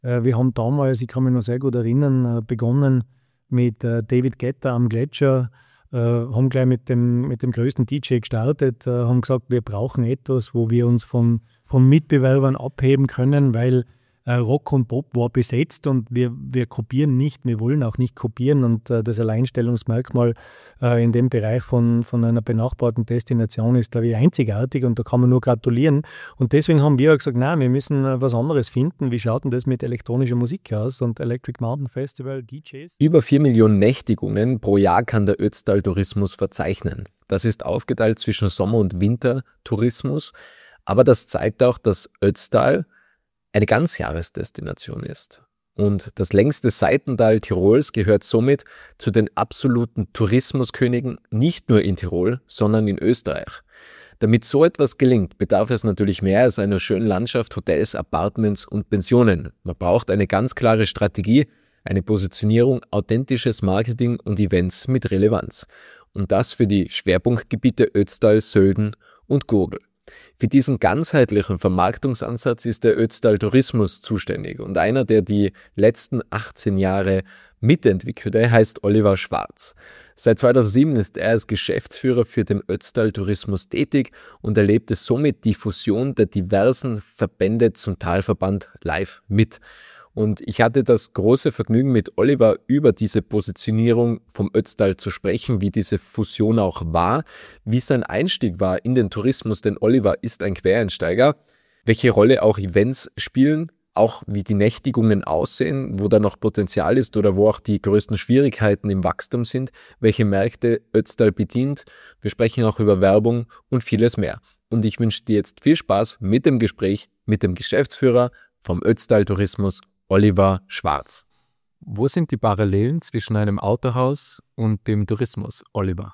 Wir haben damals, ich kann mich noch sehr gut erinnern, begonnen mit David Guetta am Gletscher, haben gleich mit dem größten DJ gestartet, haben gesagt, wir brauchen etwas, wo wir uns von Mitbewerbern abheben können, weil Rock und Pop war besetzt und wir kopieren nicht, wir wollen auch nicht kopieren und das Alleinstellungsmerkmal in dem Bereich von einer benachbarten Destination ist, glaube ich, einzigartig und da kann man nur gratulieren. Und deswegen haben wir auch gesagt, nein, wir müssen was anderes finden. Wie schaut denn das mit elektronischer Musik aus? Und Electric Mountain Festival, DJs? Über 4 Millionen Nächtigungen pro Jahr kann der Ötztal-Tourismus verzeichnen. Das ist aufgeteilt zwischen Sommer- und Wintertourismus, aber das zeigt auch, dass Ötztal eine Ganzjahresdestination ist. Und das längste Seitental Tirols gehört somit zu den absoluten Tourismuskönigen, nicht nur in Tirol, sondern in Österreich. Damit so etwas gelingt, bedarf es natürlich mehr als einer schönen Landschaft, Hotels, Apartments und Pensionen. Man braucht eine ganz klare Strategie, eine Positionierung, authentisches Marketing und Events mit Relevanz. Und das für die Schwerpunktgebiete Ötztal, Sölden und Gurgl. Für diesen ganzheitlichen Vermarktungsansatz ist der Ötztal Tourismus zuständig und einer, der die letzten 18 Jahre mitentwickelte, heißt Oliver Schwarz. Seit 2007 ist er als Geschäftsführer für den Ötztal Tourismus tätig und erlebte somit die Fusion der diversen Verbände zum Talverband live mit. Und ich hatte das große Vergnügen, mit Oliver über diese Positionierung vom Ötztal zu sprechen, wie diese Fusion auch war, wie sein Einstieg war in den Tourismus, denn Oliver ist ein Quereinsteiger, welche Rolle auch Events spielen, auch wie die Nächtigungen aussehen, wo da noch Potenzial ist oder wo auch die größten Schwierigkeiten im Wachstum sind, welche Märkte Ötztal bedient. Wir sprechen auch über Werbung und vieles mehr. Und ich wünsche dir jetzt viel Spaß mit dem Gespräch mit dem Geschäftsführer vom Ötztal Tourismus, Oliver Schwarz. Wo sind die Parallelen zwischen einem Autohaus und dem Tourismus, Oliver?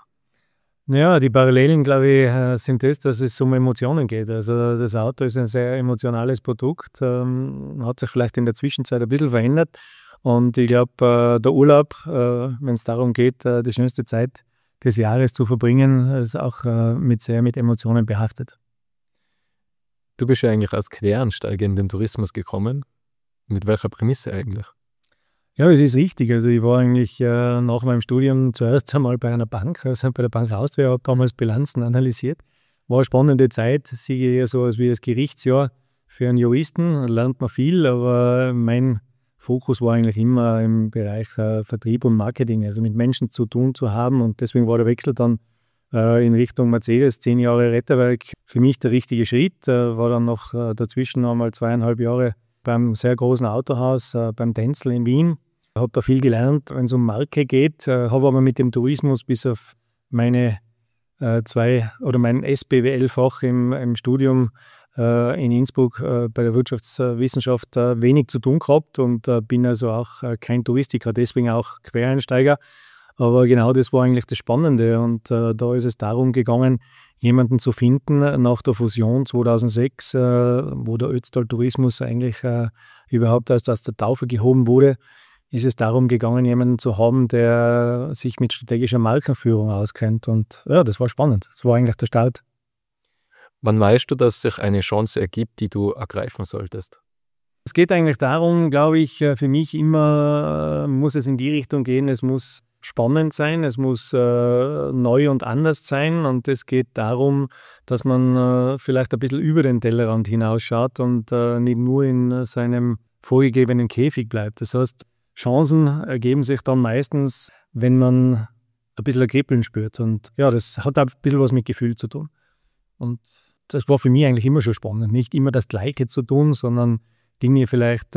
Ja, die Parallelen, glaube ich, sind das, dass es um Emotionen geht. Also das Auto ist ein sehr emotionales Produkt, hat sich vielleicht in der Zwischenzeit ein bisschen verändert. Und ich glaube, der Urlaub, wenn es darum geht, die schönste Zeit des Jahres zu verbringen, ist auch mit Emotionen behaftet. Du bist ja eigentlich als Quereinsteiger in den Tourismus gekommen. Mit welcher Prämisse eigentlich? Ja, es ist richtig. Also ich war eigentlich nach meinem Studium zuerst einmal bei einer Bank, also bei der Bank Austria, habe damals Bilanzen analysiert. War eine spannende Zeit, sehe ich eher so als wie das Gerichtsjahr für einen Juristen, lernt man viel, aber mein Fokus war eigentlich immer im Bereich Vertrieb und Marketing, also mit Menschen zu tun zu haben und deswegen war der Wechsel dann in Richtung Mercedes, 10 Jahre Retterwerk, für mich der richtige Schritt, war dann noch dazwischen einmal 2,5 Jahre beim sehr großen Autohaus, beim Denzel in Wien. Ich habe da viel gelernt, wenn es um Marke geht, habe aber mit dem Tourismus bis auf meine mein SBWL-Fach im Studium in Innsbruck bei der Wirtschaftswissenschaft wenig zu tun gehabt und bin also auch kein Touristiker, deswegen auch Quereinsteiger. Aber genau das war eigentlich das Spannende und da ist es darum gegangen, jemanden zu finden nach der Fusion 2006, wo der Ötztal Tourismus eigentlich überhaupt erst aus der Taufe gehoben wurde, ist es darum gegangen, jemanden zu haben, der sich mit strategischer Markenführung auskennt. Und ja, das war spannend. Das war eigentlich der Start. Wann weißt du, dass sich eine Chance ergibt, die du ergreifen solltest? Es geht eigentlich darum, glaube ich, für mich immer muss es in die Richtung gehen, es muss spannend sein, es muss neu und anders sein und es geht darum, dass man vielleicht ein bisschen über den Tellerrand hinausschaut und nicht nur in seinem vorgegebenen Käfig bleibt. Das heißt, Chancen ergeben sich dann meistens, wenn man ein bisschen ein Kribbeln spürt und ja, das hat auch ein bisschen was mit Gefühl zu tun. Und das war für mich eigentlich immer schon spannend, nicht immer das Gleiche zu tun, sondern Dinge vielleicht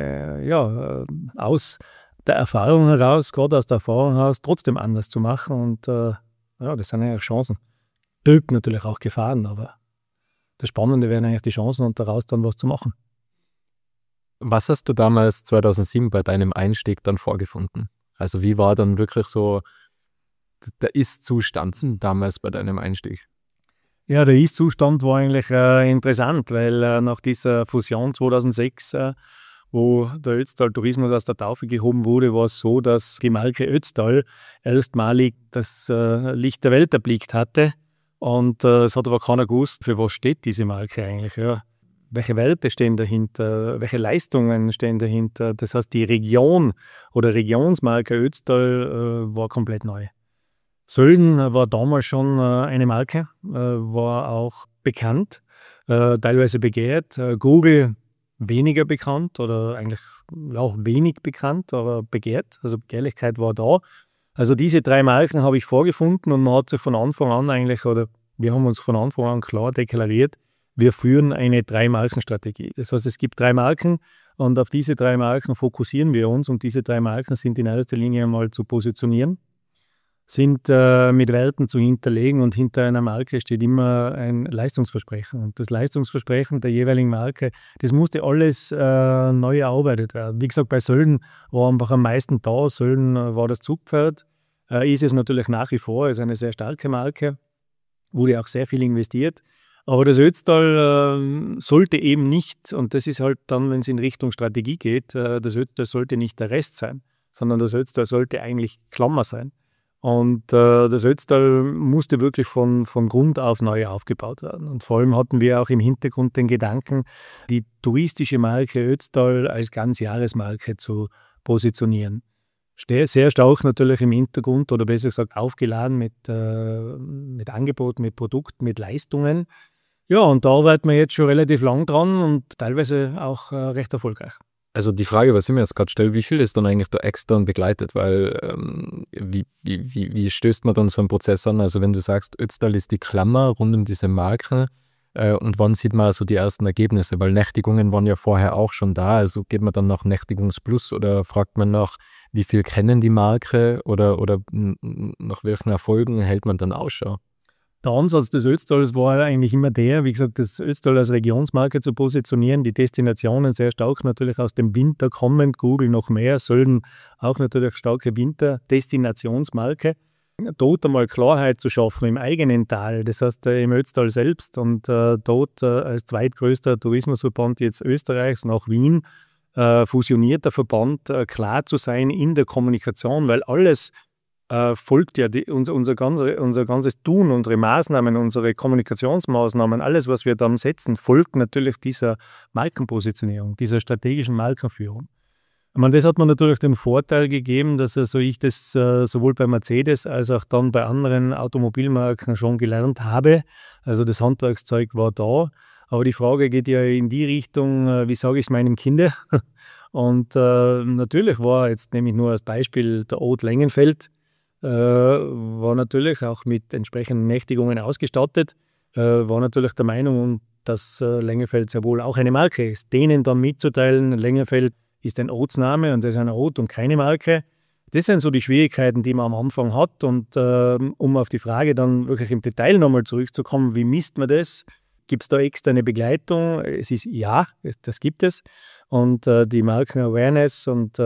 aus der Erfahrung heraus, gerade aus der Erfahrung heraus, trotzdem anders zu machen. Und das sind eigentlich Chancen. Birgt natürlich auch Gefahren, aber das Spannende wären eigentlich die Chancen und daraus dann was zu machen. Was hast du damals 2007 bei deinem Einstieg dann vorgefunden? Also wie war dann wirklich so der Ist-Zustand damals bei deinem Einstieg? Ja, der Ist-Zustand war eigentlich interessant, weil nach dieser Fusion 2006, wo der Ötztal Tourismus aus der Taufe gehoben wurde, war es so, dass die Marke Ötztal erstmalig das Licht der Welt erblickt hatte. Und es hat aber keiner gewusst, für was steht diese Marke eigentlich. Ja. welche Werte stehen dahinter, welche Leistungen stehen dahinter. Das heißt, die Region oder Regionsmarke Ötztal war komplett neu. Sölden war damals schon eine Marke, war auch bekannt, teilweise begehrt. Google weniger bekannt oder eigentlich auch wenig bekannt, aber begehrt. Also Begehrlichkeit war da. Also diese 3 Marken habe ich vorgefunden und man hat sich von Anfang an eigentlich, oder wir haben uns von Anfang an klar deklariert, wir führen eine 3-Marken-Strategie. Das heißt, es gibt 3 Marken und auf diese 3 Marken fokussieren wir uns und diese 3 Marken sind in erster Linie einmal zu positionieren, sind mit Werten zu hinterlegen und hinter einer Marke steht immer ein Leistungsversprechen. Und das Leistungsversprechen der jeweiligen Marke, das musste alles neu erarbeitet werden. Wie gesagt, bei Sölden war einfach am meisten da. Sölden war das Zugpferd, ist es natürlich nach wie vor, ist eine sehr starke Marke, wurde auch sehr viel investiert. Aber das Ötztal sollte eben nicht, und das ist halt dann, wenn es in Richtung Strategie geht, das Ötztal sollte nicht der Rest sein, sondern das Ötztal sollte eigentlich Klammer sein. Und das Ötztal musste wirklich von Grund auf neu aufgebaut werden. Und vor allem hatten wir auch im Hintergrund den Gedanken, die touristische Marke Ötztal als Ganzjahresmarke zu positionieren. Sehr stark natürlich im Hintergrund oder besser gesagt aufgeladen mit Angeboten, mit Produkten, mit Leistungen. Ja, und da arbeiten wir jetzt schon relativ lang dran und teilweise auch recht erfolgreich. Also die Frage, was ich mir jetzt gerade stelle, wie viel ist dann eigentlich da extern begleitet? Weil wie stößt man dann so einen Prozess an? Also wenn du sagst, Ötztal ist die Klammer rund um diese Marke und wann sieht man also die ersten Ergebnisse? Weil Nächtigungen waren ja vorher auch schon da. Also geht man dann nach Nächtigungsplus oder fragt man nach, wie viel kennen die Marke oder nach welchen Erfolgen hält man dann Ausschau? Der Ansatz des Ötztals war eigentlich immer der, wie gesagt, das Ötztal als Regionsmarke zu positionieren, die Destinationen sehr stark natürlich aus dem Winter kommend, Google noch mehr, Sölden auch natürlich starke Winterdestinationsmarke. Dort einmal Klarheit zu schaffen im eigenen Tal, das heißt im Ötztal selbst und dort als zweitgrößter Tourismusverband jetzt Österreichs nach Wien, fusionierter Verband, klar zu sein in der Kommunikation, weil alles folgt ja unser ganzes Tun, unsere Maßnahmen, unsere Kommunikationsmaßnahmen, alles, was wir dann setzen, folgt natürlich dieser Markenpositionierung, dieser strategischen Markenführung. Ich meine, das hat mir natürlich den Vorteil gegeben, dass also ich das sowohl bei Mercedes als auch dann bei anderen Automobilmarken schon gelernt habe. Also das Handwerkszeug war da, aber die Frage geht ja in die Richtung, wie sage ich es meinem Kind? Und natürlich war jetzt nämlich nur als Beispiel der Ode Lengenfeld, war natürlich auch mit entsprechenden Nächtigungen ausgestattet, war natürlich der Meinung, dass Lengenfeld sehr wohl auch eine Marke ist. Denen dann mitzuteilen, Lengenfeld ist ein Ortsname und das ist ein Ort und keine Marke. Das sind so die Schwierigkeiten, die man am Anfang hat. Und um auf die Frage dann wirklich im Detail nochmal zurückzukommen, wie misst man das? Gibt es da externe Begleitung? Es ist ja, das gibt es. Und die Marken-Awareness und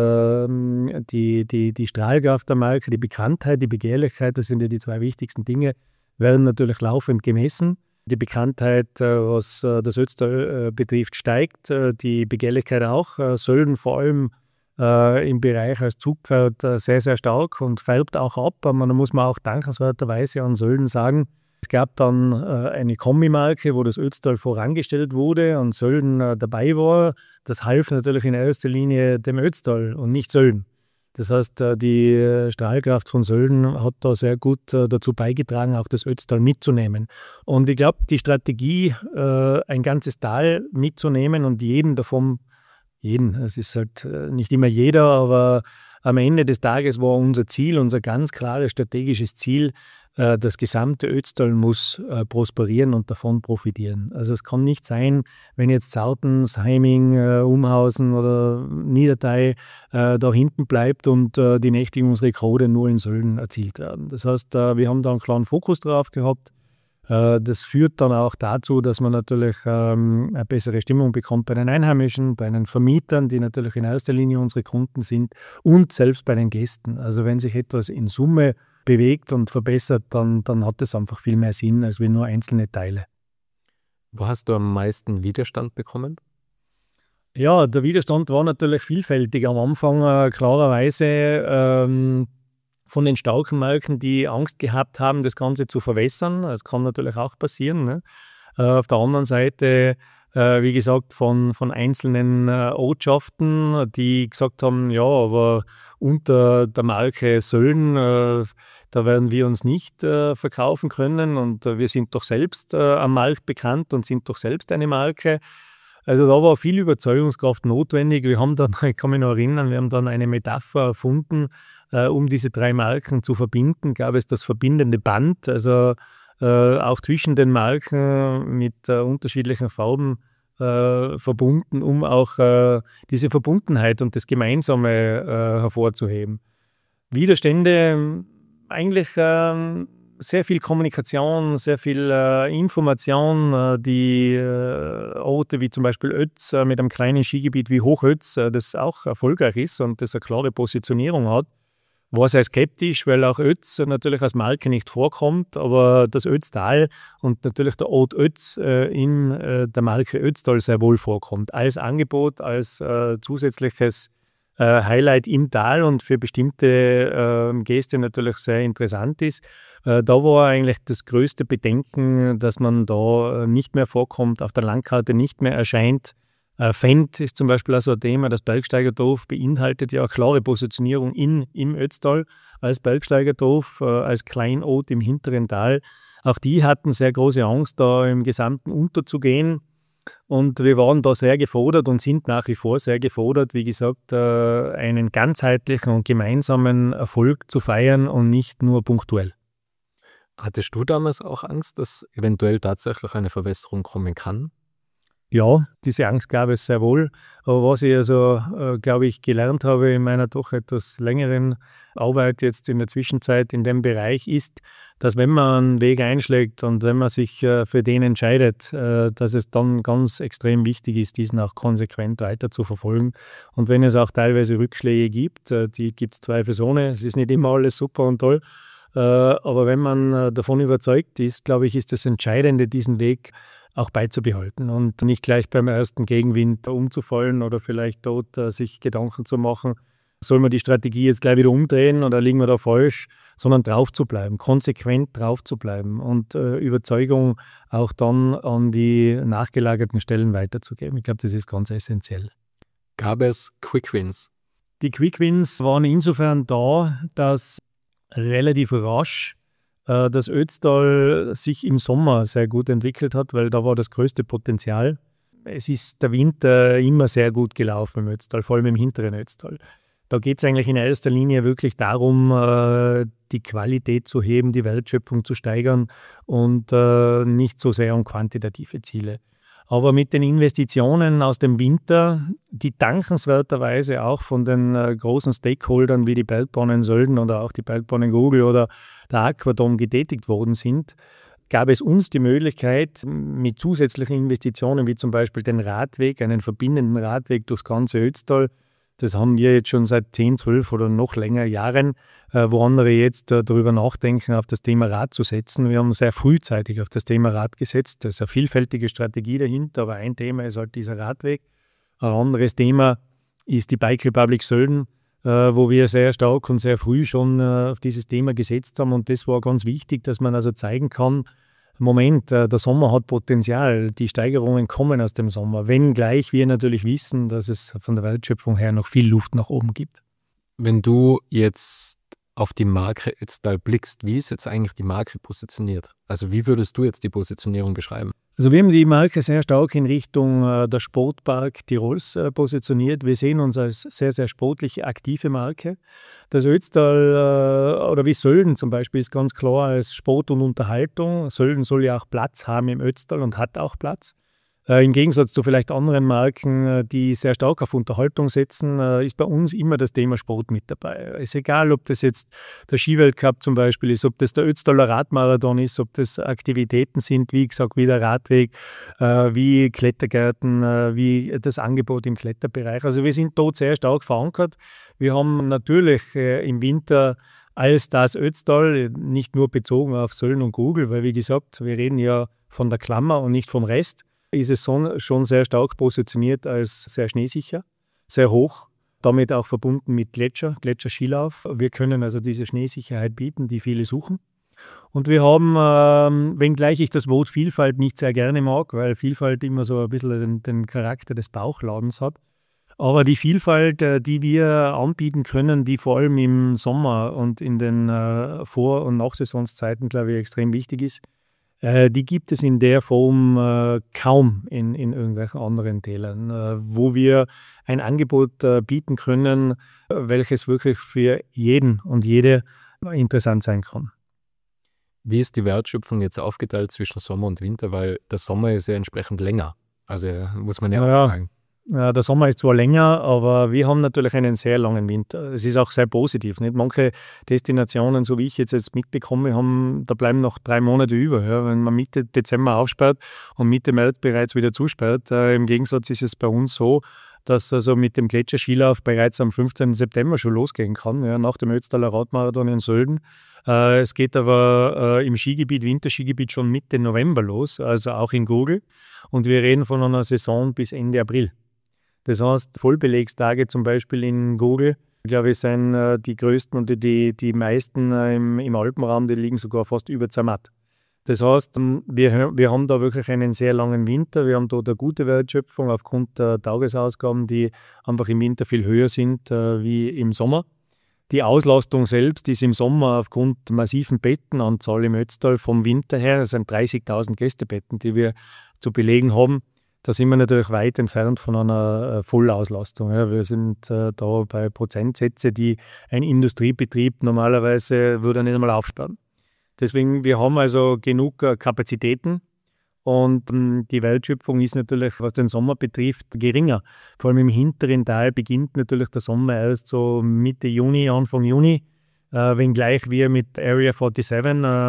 die Strahlkraft der Marke, die Bekanntheit, die Begehrlichkeit, das sind ja die 2 wichtigsten Dinge, werden natürlich laufend gemessen. Die Bekanntheit, was das Ötztal betrifft, steigt, die Begehrlichkeit auch. Sölden vor allem im Bereich als Zugpferd sehr, sehr stark und färbt auch ab. Aber da muss man auch dankenswerterweise an Sölden sagen, es gab dann eine Kombimarke, wo das Ötztal vorangestellt wurde und Sölden dabei war. Das half natürlich in erster Linie dem Ötztal und nicht Sölden. Das heißt, die Strahlkraft von Sölden hat da sehr gut dazu beigetragen, auch das Ötztal mitzunehmen. Und ich glaube, die Strategie, ein ganzes Tal mitzunehmen und es ist halt nicht immer jeder, aber am Ende des Tages war unser Ziel, unser ganz klares strategisches Ziel, das gesamte Ötztal muss prosperieren und davon profitieren. Also es kann nicht sein, wenn jetzt Zauthen, Heiming, Umhausen oder Niedertei da hinten bleibt und die Nächtigungsrekorde nur in Sölden erzielt werden. Das heißt, wir haben da einen klaren Fokus drauf gehabt. Das führt dann auch dazu, dass man natürlich eine bessere Stimmung bekommt bei den Einheimischen, bei den Vermietern, die natürlich in erster Linie unsere Kunden sind und selbst bei den Gästen. Also wenn sich etwas in Summe bewegt und verbessert, dann hat es einfach viel mehr Sinn, als wie nur einzelne Teile. Wo hast du am meisten Widerstand bekommen? Ja, der Widerstand war natürlich vielfältig. Am Anfang klarerweise von den starken Marken, die Angst gehabt haben, das Ganze zu verwässern. Das kann natürlich auch passieren. Ne? Auf der anderen Seite wie gesagt, von einzelnen Ortschaften, die gesagt haben, ja, aber unter der Marke Sölden, da werden wir uns nicht verkaufen können und wir sind doch selbst am Markt bekannt und sind doch selbst eine Marke. Also da war viel Überzeugungskraft notwendig. Wir haben dann, ich kann mich noch erinnern, wir haben dann eine Metapher erfunden, um diese 3 Marken zu verbinden, gab es das verbindende Band, also auch zwischen den Marken mit unterschiedlichen Farben verbunden, um auch diese Verbundenheit und das Gemeinsame hervorzuheben. Widerstände, eigentlich sehr viel Kommunikation, sehr viel Information, die Orte wie zum Beispiel Ötz mit einem kleinen Skigebiet wie Hochötz, das auch erfolgreich ist und das eine klare Positionierung hat, war sehr skeptisch, weil auch Ötz natürlich als Marke nicht vorkommt, aber das Ötztal und natürlich der Ort Ötz in der Marke Ötztal sehr wohl vorkommt. Als Angebot, als zusätzliches Highlight im Tal und für bestimmte Gäste natürlich sehr interessant ist. Da war eigentlich das größte Bedenken, dass man da nicht mehr vorkommt, auf der Landkarte nicht mehr erscheint. Fendt ist zum Beispiel auch so ein Thema. Das Bergsteigerdorf beinhaltet ja eine klare Positionierung im Ötztal als Bergsteigerdorf, als Kleinod im hinteren Tal. Auch die hatten sehr große Angst, da im Gesamten unterzugehen. Und wir waren da sehr gefordert und sind nach wie vor sehr gefordert, wie gesagt, einen ganzheitlichen und gemeinsamen Erfolg zu feiern und nicht nur punktuell. Hattest du damals auch Angst, dass eventuell tatsächlich eine Verwässerung kommen kann? Ja, diese Angst gab es sehr wohl. Aber was ich also, glaube ich, gelernt habe in meiner doch etwas längeren Arbeit jetzt in der Zwischenzeit in dem Bereich ist, dass wenn man einen Weg einschlägt und wenn man sich für den entscheidet, dass es dann ganz extrem wichtig ist, diesen auch konsequent weiter zu verfolgen. Und wenn es auch teilweise Rückschläge gibt, die gibt es zweifelsohne, es ist nicht immer alles super und toll, aber wenn man davon überzeugt ist, glaube ich, ist das Entscheidende, diesen Weg auch beizubehalten und nicht gleich beim ersten Gegenwind umzufallen oder vielleicht dort sich Gedanken zu machen, soll man die Strategie jetzt gleich wieder umdrehen oder liegen wir da falsch, sondern drauf zu bleiben, konsequent drauf zu bleiben und Überzeugung auch dann an die nachgelagerten Stellen weiterzugeben. Ich glaube, das ist ganz essentiell. Gab es Quick Wins? Die Quick Wins waren insofern da, dass relativ rasch das Ötztal sich im Sommer sehr gut entwickelt hat, weil da war das größte Potenzial. Es ist der Winter immer sehr gut gelaufen im Ötztal, vor allem im hinteren Ötztal. Da geht es eigentlich in erster Linie wirklich darum, die Qualität zu heben, die Wertschöpfung zu steigern und nicht so sehr um quantitative Ziele. Aber mit den Investitionen aus dem Winter, die dankenswerterweise auch von den großen Stakeholdern wie die Bergbahnen Sölden oder auch die Bergbahnen Grugel oder der Aquadom getätigt worden sind, gab es uns die Möglichkeit, mit zusätzlichen Investitionen wie zum Beispiel den Radweg, einen verbindenden Radweg durchs ganze Ötztal, das haben wir jetzt schon seit 10, 12 oder noch länger Jahren, wo andere jetzt darüber nachdenken, auf das Thema Rad zu setzen. Wir haben sehr frühzeitig auf das Thema Rad gesetzt. Das ist eine vielfältige Strategie dahinter, aber ein Thema ist halt dieser Radweg. Ein anderes Thema ist die Bike Republic Sölden, wo wir sehr stark und sehr früh schon auf dieses Thema gesetzt haben. Und das war ganz wichtig, dass man also zeigen kann, Moment, der Sommer hat Potenzial, die Steigerungen kommen aus dem Sommer, wenngleich wir natürlich wissen, dass es von der Wertschöpfung her noch viel Luft nach oben gibt. Wenn du jetzt auf die Marke Ötztal blickst, wie ist jetzt eigentlich die Marke positioniert? Also wie würdest du jetzt die Positionierung beschreiben? Also wir haben die Marke sehr stark in Richtung der Sportpark Tirols positioniert. Wir sehen uns als sehr, sehr sportliche, aktive Marke. Das Ötztal oder wie Sölden zum Beispiel ist ganz klar als Sport und Unterhaltung. Sölden soll ja auch Platz haben im Ötztal und hat auch Platz. Im Gegensatz zu vielleicht anderen Marken, die sehr stark auf Unterhaltung setzen, ist bei uns immer das Thema Sport mit dabei. Es ist egal, ob das jetzt der Skiweltcup zum Beispiel ist, ob das der Ötztaler Radmarathon ist, ob das Aktivitäten sind, wie gesagt, wie der Radweg, wie Klettergärten, wie das Angebot im Kletterbereich. Also wir sind dort sehr stark verankert. Wir haben natürlich im Winter als das Ötztal, nicht nur bezogen auf Sölden und Grugel, weil wie gesagt, wir reden ja von der Klammer und nicht vom Rest, ist es schon sehr stark positioniert als sehr schneesicher, sehr hoch, damit auch verbunden mit Gletscherskilauf. Wir können also diese Schneesicherheit bieten, die viele suchen. Und wir haben, wenngleich ich das Wort Vielfalt nicht sehr gerne mag, weil Vielfalt immer so ein bisschen den Charakter des Bauchladens hat. Aber die Vielfalt, die wir anbieten können, die vor allem im Sommer und in den Vor- und Nachsaisonszeiten, glaube ich, extrem wichtig ist, die gibt es in der Form kaum in irgendwelchen anderen Tälern, wo wir ein Angebot bieten können, welches wirklich für jeden und jede interessant sein kann. Wie ist die Wertschöpfung jetzt aufgeteilt zwischen Sommer und Winter? Weil der Sommer ist ja entsprechend länger. Also muss man ja auch sagen. Ja, der Sommer ist zwar länger, aber wir haben natürlich einen sehr langen Winter. Es ist auch sehr positiv. Nicht? Manche Destinationen, so wie ich jetzt mitbekomme, da bleiben noch 3 Monate über. Ja? Wenn man Mitte Dezember aufsperrt und Mitte März bereits wieder zusperrt. Im Gegensatz ist es bei uns so, dass also mit dem Gletscherskilauf bereits am 15. September schon losgehen kann, ja? Nach dem Ötztaler Radmarathon in Sölden. Es geht aber im Skigebiet, Winterskigebiet schon Mitte November los, also auch in Gurgel. Und wir reden von einer Saison bis Ende April. Das heißt, Vollbelegstage zum Beispiel in Gurgel, glaube ich, sind die größten und die meisten im Alpenraum, die liegen sogar fast über Zermatt. Das heißt, wir haben da wirklich einen sehr langen Winter. Wir haben dort eine gute Wertschöpfung aufgrund der Tagesausgaben, die einfach im Winter viel höher sind wie im Sommer. Die Auslastung selbst ist im Sommer aufgrund der massiven Bettenanzahl im Ötztal vom Winter her, das sind 30.000 Gästebetten, die wir zu belegen haben. Da sind wir natürlich weit entfernt von einer Vollauslastung. Ja. Wir sind da bei Prozentsätze, die ein Industriebetrieb normalerweise würde nicht einmal aufsperren. Deswegen, wir haben also genug Kapazitäten. Und die Wertschöpfung ist natürlich, was den Sommer betrifft, geringer. Vor allem im hinteren Teil beginnt natürlich der Sommer erst so Mitte Juni, Anfang Juni. Wenngleich wir mit Area 47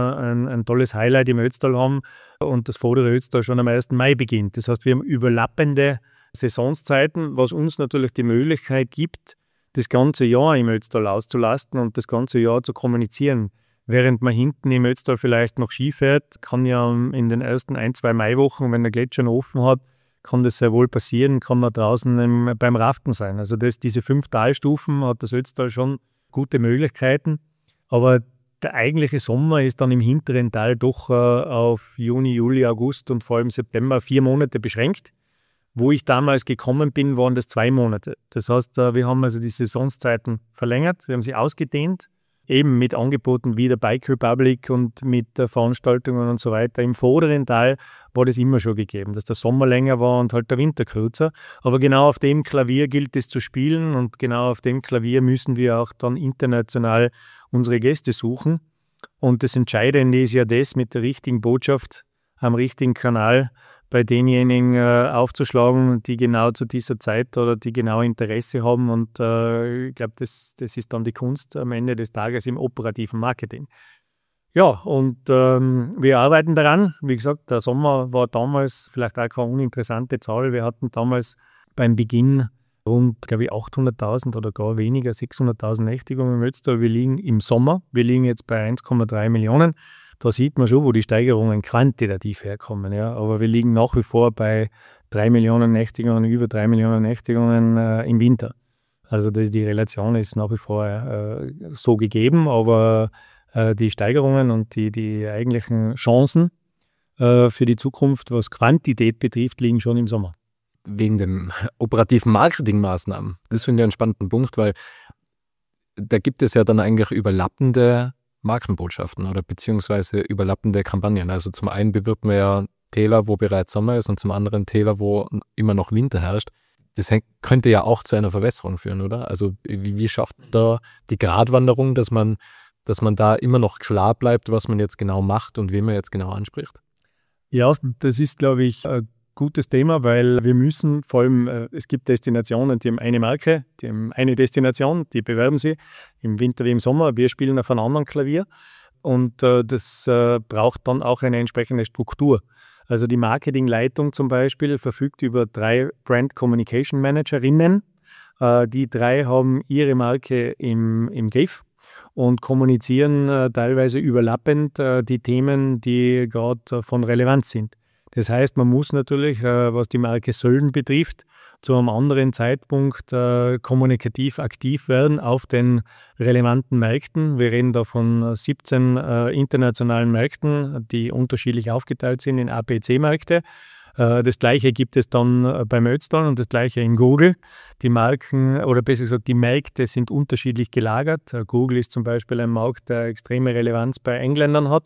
ein tolles Highlight im Ötztal haben und das vordere Ötztal schon am 1. Mai beginnt. Das heißt, wir haben überlappende Saisonszeiten, was uns natürlich die Möglichkeit gibt, das ganze Jahr im Ötztal auszulasten und das ganze Jahr zu kommunizieren. Während man hinten im Ötztal vielleicht noch Ski fährt, kann ja in den ersten 1-2 Maiwochen, wenn der Gletscher noch offen hat, kann das sehr wohl passieren, kann man draußen beim Raften sein. Also diese 5 Talstufen hat das Ötztal schon gute Möglichkeiten, aber der eigentliche Sommer ist dann im hinteren Teil doch auf Juni, Juli, August und vor allem September 4 Monate beschränkt. Wo ich damals gekommen bin, waren das 2 Monate. Das heißt, wir haben also die Saisonszeiten verlängert, wir haben sie ausgedehnt, eben mit Angeboten wie der Bike Republic und mit Veranstaltungen und so weiter. Im vorderen Teil war das immer schon gegeben, dass der Sommer länger war und halt der Winter kürzer. Aber genau auf dem Klavier gilt es zu spielen und genau auf dem Klavier müssen wir auch dann international unsere Gäste suchen. Und das Entscheidende ist ja das, mit der richtigen Botschaft am richtigen Kanal bei denjenigen aufzuschlagen, die genau zu dieser Zeit oder die genau Interesse haben. Und ich glaube, das ist dann die Kunst am Ende des Tages im operativen Marketing. Ja, und wir arbeiten daran. Wie gesagt, der Sommer war damals vielleicht auch keine uninteressante Zahl. Wir hatten damals beim Beginn rund, glaube ich, 800.000 oder gar weniger, 600.000 Nächtigungen im Ötztal. Wir liegen im Sommer, wir liegen jetzt bei 1,3 Millionen. Da sieht man schon, wo die Steigerungen quantitativ herkommen. Ja. Aber wir liegen nach wie vor bei 3 Millionen Nächtigungen, über 3 Millionen Nächtigungen im Winter. Also die Relation ist nach wie vor so gegeben, aber die Steigerungen und die eigentlichen Chancen für die Zukunft, was Quantität betrifft, liegen schon im Sommer. Wegen den operativen Marketingmaßnahmen. Das finde ich einen spannenden Punkt, weil da gibt es ja dann eigentlich überlappende Markenbotschaften oder beziehungsweise überlappende Kampagnen. Also zum einen bewirbt man ja Täler, wo bereits Sommer ist und zum anderen Täler, wo immer noch Winter herrscht. Das könnte ja auch zu einer Verwässerung führen, oder? Also wie schafft man da die Gratwanderung, dass man da immer noch klar bleibt, was man jetzt genau macht und wen man jetzt genau anspricht? Ja, das ist, glaube ich, ein gutes Thema, weil wir müssen vor allem, es gibt Destinationen, die haben eine Marke, die haben eine Destination, die bewerben sie im Winter wie im Sommer. Wir spielen auf einem anderen Klavier und das braucht dann auch eine entsprechende Struktur. Also die Marketingleitung zum Beispiel verfügt über 3 Brand Communication Managerinnen. Die 3 haben ihre Marke im Griff und kommunizieren teilweise überlappend die Themen, die gerade von Relevanz sind. Das heißt, man muss natürlich, was die Marke Sölden betrifft, zu einem anderen Zeitpunkt kommunikativ aktiv werden auf den relevanten Märkten. Wir reden da von 17 internationalen Märkten, die unterschiedlich aufgeteilt sind in A, B, C-Märkte. Das Gleiche gibt es dann beim Ötztal und das Gleiche in Google. Die Marken, oder besser gesagt, die Märkte sind unterschiedlich gelagert. Google ist zum Beispiel ein Markt, der extreme Relevanz bei Engländern hat.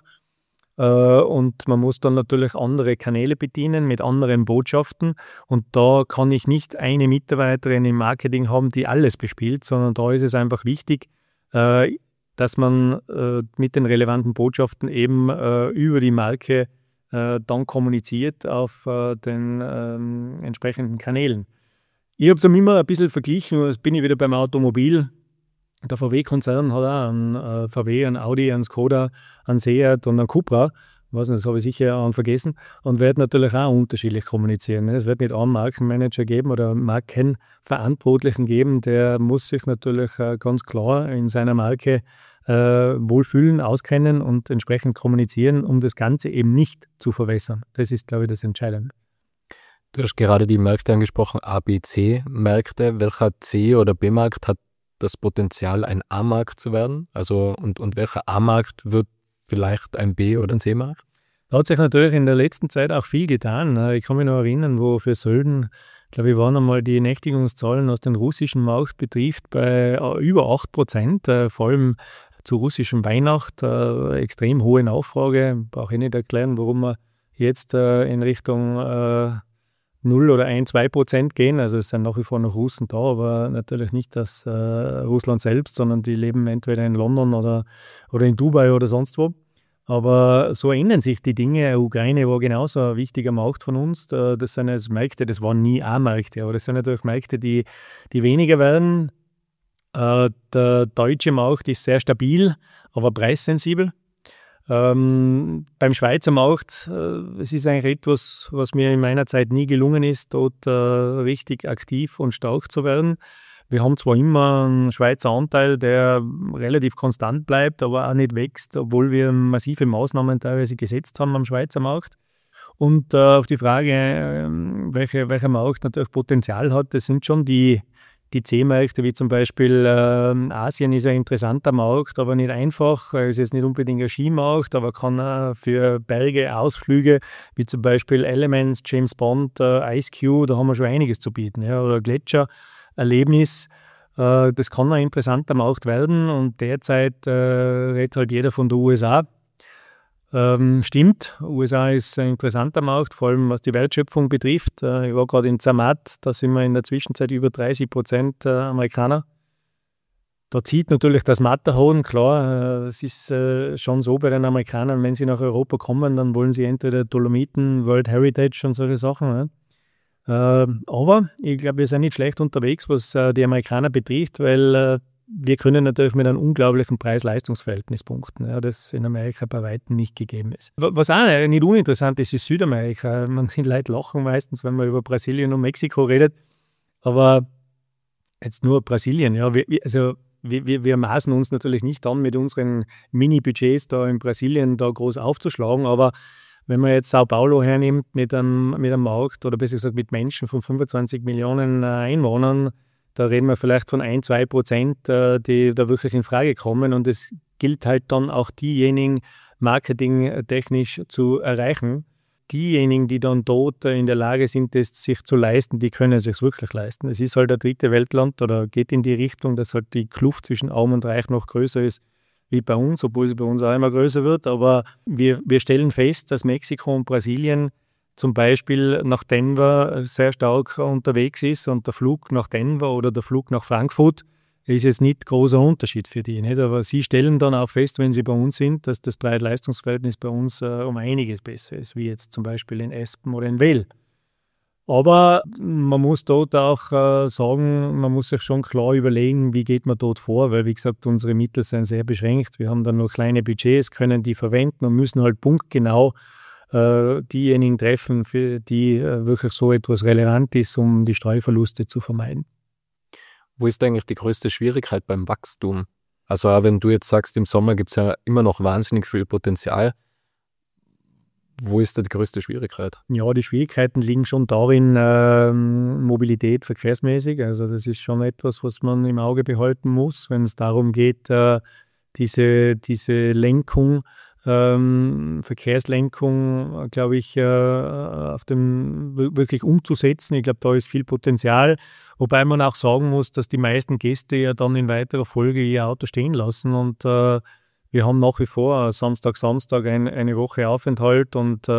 Und man muss dann natürlich andere Kanäle bedienen mit anderen Botschaften. Und da kann ich nicht eine Mitarbeiterin im Marketing haben, die alles bespielt, sondern da ist es einfach wichtig, dass man mit den relevanten Botschaften eben über die Marke dann kommuniziert auf den entsprechenden Kanälen. Ich habe es immer ein bisschen verglichen, jetzt bin ich wieder beim Automobil. Der VW-Konzern hat auch einen VW, einen Audi, einen Skoda, einen Seat und einen Cupra. Ich weiß nicht, das habe ich sicher auch vergessen. Und wird natürlich auch unterschiedlich kommunizieren. Es wird nicht einen Markenmanager geben oder einen Markenverantwortlichen geben. Der muss sich natürlich ganz klar in seiner Marke wohlfühlen, auskennen und entsprechend kommunizieren, um das Ganze eben nicht zu verwässern. Das ist, glaube ich, das Entscheidende. Du hast gerade die Märkte angesprochen, A, B, C-Märkte. Welcher C- oder B-Markt hat das Potenzial, ein A-Markt zu werden? Also und welcher A-Markt wird vielleicht ein B- oder ein C-Markt? Da hat sich natürlich in der letzten Zeit auch viel getan. Ich kann mich noch erinnern, wo für Sölden, glaube ich, waren einmal die Nächtigungszahlen, was den russischen Markt betrifft, bei über 8%, vor allem zur russischen Weihnacht, extrem hohe Nachfrage. Brauche ich nicht erklären, warum wir jetzt in Richtung 0 oder 1, 2% gehen. Also es sind nach wie vor noch Russen da, aber natürlich nicht das Russland selbst, sondern die leben entweder in London oder in Dubai oder sonst wo. Aber so ändern sich die Dinge. Ukraine war genauso ein wichtiger Markt von uns. Das sind jetzt Märkte, das waren nie A-Märkte, aber das sind natürlich Märkte, die weniger werden. Der deutsche Markt ist sehr stabil, aber preissensibel. Beim Schweizer Markt, es ist eigentlich etwas, was mir in meiner Zeit nie gelungen ist, dort richtig aktiv und stark zu werden. Wir haben zwar immer einen Schweizer Anteil, der relativ konstant bleibt, aber auch nicht wächst, obwohl wir massive Maßnahmen teilweise gesetzt haben am Schweizer Markt. Und auf die Frage, welcher Markt natürlich Potenzial hat, das sind schon die C-Märkte, wie zum Beispiel Asien ist ein interessanter Markt, aber nicht einfach. Ist jetzt nicht unbedingt ein Skimarkt, aber kann auch für Berge, Ausflüge, wie zum Beispiel Elements, James Bond, Ice Cube, da haben wir schon einiges zu bieten. Ja, oder Gletschererlebnis, das kann ein interessanter Markt werden und derzeit redet halt jeder von der USA. Stimmt, USA ist ein interessanter Markt, vor allem was die Wertschöpfung betrifft. Ich war gerade in Zermatt, da sind wir in der Zwischenzeit über 30% Amerikaner. Da zieht natürlich das Matterhorn, klar, es ist schon so bei den Amerikanern, wenn sie nach Europa kommen, dann wollen sie entweder Dolomiten, World Heritage und solche Sachen. Ja. Aber ich glaube, wir sind nicht schlecht unterwegs, was die Amerikaner betrifft, weil wir können natürlich mit einem unglaublichen Preis-Leistungs-Verhältnis punkten, ja, das in Amerika bei weitem nicht gegeben ist. Was auch nicht uninteressant ist, ist Südamerika. Die Leute lachen meistens, wenn man über Brasilien und Mexiko redet, aber jetzt nur Brasilien. Ja, wir maßen uns natürlich nicht an, mit unseren Mini-Budgets da in Brasilien da groß aufzuschlagen, aber wenn man jetzt Sao Paulo hernimmt mit einem Markt oder besser gesagt mit Menschen von 25 Millionen Einwohnern, da reden wir vielleicht von 1-2%, die da wirklich in Frage kommen. Und es gilt halt dann auch diejenigen marketingtechnisch zu erreichen. Diejenigen, die dann dort in der Lage sind, das sich zu leisten, die können es sich wirklich leisten. Es ist halt ein dritte Weltland oder geht in die Richtung, dass halt die Kluft zwischen Arm und Reich noch größer ist wie bei uns, obwohl sie bei uns auch immer größer wird. Aber wir stellen fest, dass Mexiko und Brasilien zum Beispiel nach Denver sehr stark unterwegs ist und der Flug nach Denver oder der Flug nach Frankfurt ist jetzt nicht großer Unterschied für die. Nicht? Aber sie stellen dann auch fest, wenn sie bei uns sind, dass das Preis-Leistungs-Verhältnis bei uns um einiges besser ist, wie jetzt zum Beispiel in Espen oder in Well. Aber man muss dort auch sagen, man muss sich schon klar überlegen, wie geht man dort vor, weil wie gesagt, unsere Mittel sind sehr beschränkt. Wir haben dann nur kleine Budgets, können die verwenden und müssen halt punktgenau diejenigen treffen, für die wirklich so etwas relevant ist, um die Streuverluste zu vermeiden. Wo ist eigentlich die größte Schwierigkeit beim Wachstum? Also auch wenn du jetzt sagst, im Sommer gibt es ja immer noch wahnsinnig viel Potenzial. wo ist da die größte Schwierigkeit? Ja, die Schwierigkeiten liegen schon darin, Mobilität verkehrsmäßig. Also das ist schon etwas, was man im Auge behalten muss, wenn es darum geht, diese Lenkung, Verkehrslenkung, glaube ich, auf dem wirklich umzusetzen. Ich glaube, da ist viel Potenzial. Wobei man auch sagen muss, dass die meisten Gäste ja dann in weiterer Folge ihr Auto stehen lassen und wir haben nach wie vor Samstag eine Woche Aufenthalt und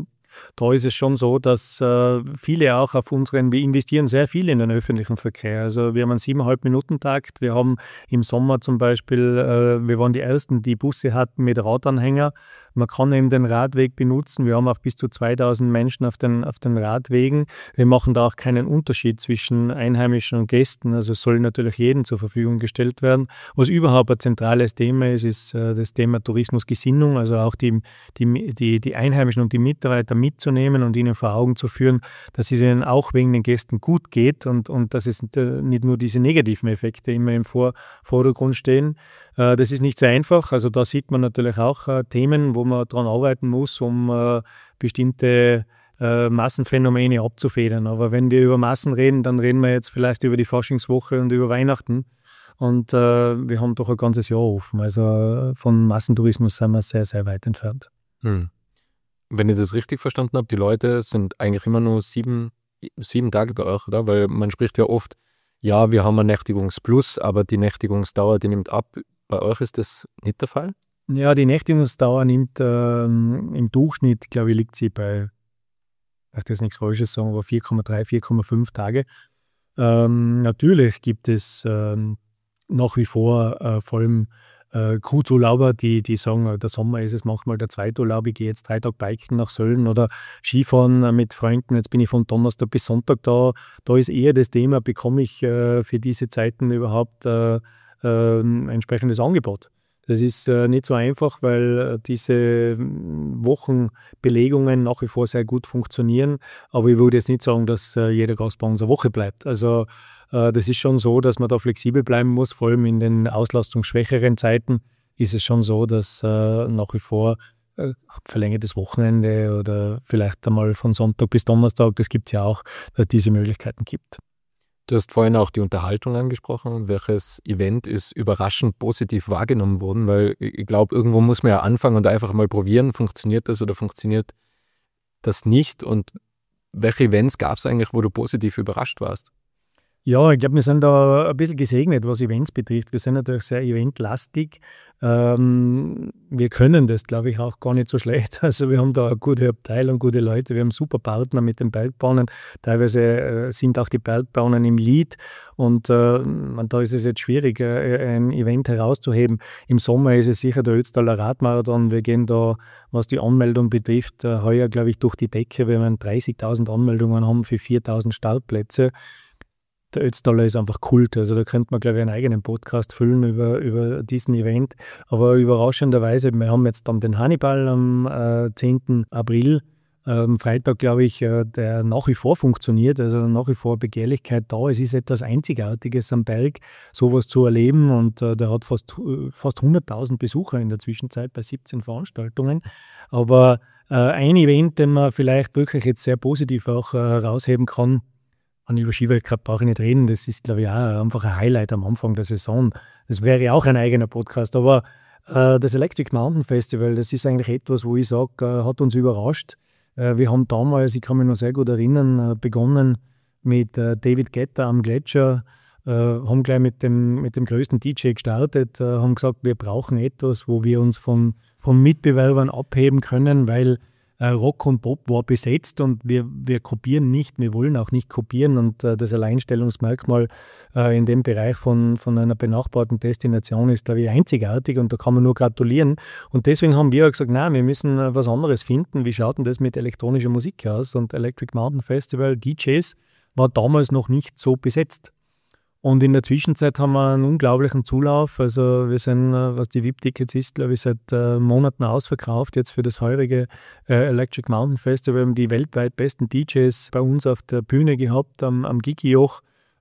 da ist es schon so, dass viele auch wir investieren sehr viel in den öffentlichen Verkehr. Also wir haben einen 7,5-Minuten-Takt. Wir haben im Sommer zum Beispiel, wir waren die Ersten, die Busse hatten mit Radanhänger. Man kann eben den Radweg benutzen. Wir haben auch bis zu 2000 Menschen auf den Radwegen. Wir machen da auch keinen Unterschied zwischen Einheimischen und Gästen. Also es soll natürlich jedem zur Verfügung gestellt werden. Was überhaupt ein zentrales Thema ist das Thema Tourismusgesinnung. Also auch die Einheimischen und die Mitarbeiter mitzunehmen und ihnen vor Augen zu führen, dass es ihnen auch wegen den Gästen gut geht und dass es nicht nur diese negativen Effekte immer im Vordergrund stehen. Das ist nicht so einfach. Also da sieht man natürlich auch Themen, wo man daran arbeiten muss, um bestimmte Massenphänomene abzufedern. Aber wenn wir über Massen reden, dann reden wir jetzt vielleicht über die Faschingswoche und über Weihnachten. Und wir haben doch ein ganzes Jahr offen. Also von Massentourismus sind wir sehr, sehr weit entfernt. Wenn ich das richtig verstanden habe, die Leute sind eigentlich immer nur sieben Tage bei euch, oder? Weil man spricht ja oft, ja, wir haben ein Nächtigungsplus, aber die Nächtigungsdauer, die nimmt ab. Bei euch ist das nicht der Fall? Ja, die Nächtigungsdauer nimmt im Durchschnitt, glaube ich, liegt sie bei, ich darf jetzt nichts Falsches sagen, aber 4,3, 4,5 Tage. Natürlich gibt es nach wie vor vor allem Kurzurlauber, die sagen, der Sommer ist es manchmal der Zweiturlaub, ich gehe jetzt 3 Tage biken nach Sölden oder Skifahren mit Freunden, jetzt bin ich von Donnerstag bis Sonntag da. Da ist eher das Thema, bekomme ich für diese Zeiten überhaupt ein entsprechendes Angebot. Das ist nicht so einfach, weil diese Wochenbelegungen nach wie vor sehr gut funktionieren, aber ich würde jetzt nicht sagen, dass jeder Gast bei uns eine Woche bleibt. Also das ist schon so, dass man da flexibel bleiben muss, vor allem in den auslastungsschwächeren Zeiten ist es schon so, dass nach wie vor verlängertes Wochenende oder vielleicht einmal von Sonntag bis Donnerstag, das gibt es ja auch, dass es diese Möglichkeiten gibt. Du hast vorhin auch die Unterhaltung angesprochen. Welches Event ist überraschend positiv wahrgenommen worden? Weil ich glaube, irgendwo muss man ja anfangen und einfach mal probieren, funktioniert das oder funktioniert das nicht? Und welche Events gab es eigentlich, wo du positiv überrascht warst? Ja, ich glaube, wir sind da ein bisschen gesegnet, was Events betrifft. Wir sind natürlich sehr eventlastig. Wir können das, glaube ich, auch gar nicht so schlecht. Also wir haben da eine gute Abteilung, gute Leute. Wir haben super Partner mit den Bergbahnen. Teilweise sind auch die Bergbahnen im Lead. Und da ist es jetzt schwierig, ein Event herauszuheben. Im Sommer ist es sicher der Ötztaler Radmarathon. Wir gehen da, was die Anmeldung betrifft, heuer, glaube ich, durch die Decke. Wir werden 30.000 Anmeldungen haben für 4.000 Startplätze. Der Ötztaler ist einfach Kult, also da könnte man, glaube ich, einen eigenen Podcast füllen über diesen Event. Aber überraschenderweise, wir haben jetzt dann den Hannibal am 10. April, Freitag, glaube ich, der nach wie vor funktioniert, also nach wie vor Begehrlichkeit da. Es ist etwas Einzigartiges am Berg, sowas zu erleben und der hat fast 100.000 Besucher in der Zwischenzeit bei 17 Veranstaltungen. Aber ein Event, den man vielleicht wirklich jetzt sehr positiv auch herausheben kann, über Skiweltcup brauche ich nicht reden, das ist, glaube ich, auch einfach ein Highlight am Anfang der Saison. Das wäre auch ein eigener Podcast, aber das Electric Mountain Festival, das ist eigentlich etwas, wo ich sage, hat uns überrascht. Wir haben damals, ich kann mich noch sehr gut erinnern, begonnen mit David Guetta am Gletscher, haben gleich mit dem größten DJ gestartet, haben gesagt, wir brauchen etwas, wo wir uns von Mitbewerbern abheben können, weil Rock und Pop war besetzt und wir kopieren nicht, wir wollen auch nicht kopieren und das Alleinstellungsmerkmal in dem Bereich von einer benachbarten Destination ist, glaube ich, einzigartig und da kann man nur gratulieren. Und deswegen haben wir gesagt, nein, wir müssen was anderes finden. Wie schaut denn das mit elektronischer Musik aus? Und Electric Mountain Festival, DJs, war damals noch nicht so besetzt. Und in der Zwischenzeit haben wir einen unglaublichen Zulauf. Also wir sind, was die VIP-Tickets ist, glaube ich, seit Monaten ausverkauft. Jetzt für das heurige Electric Mountain Festival. Wir haben die weltweit besten DJs bei uns auf der Bühne gehabt, am Gigijoch,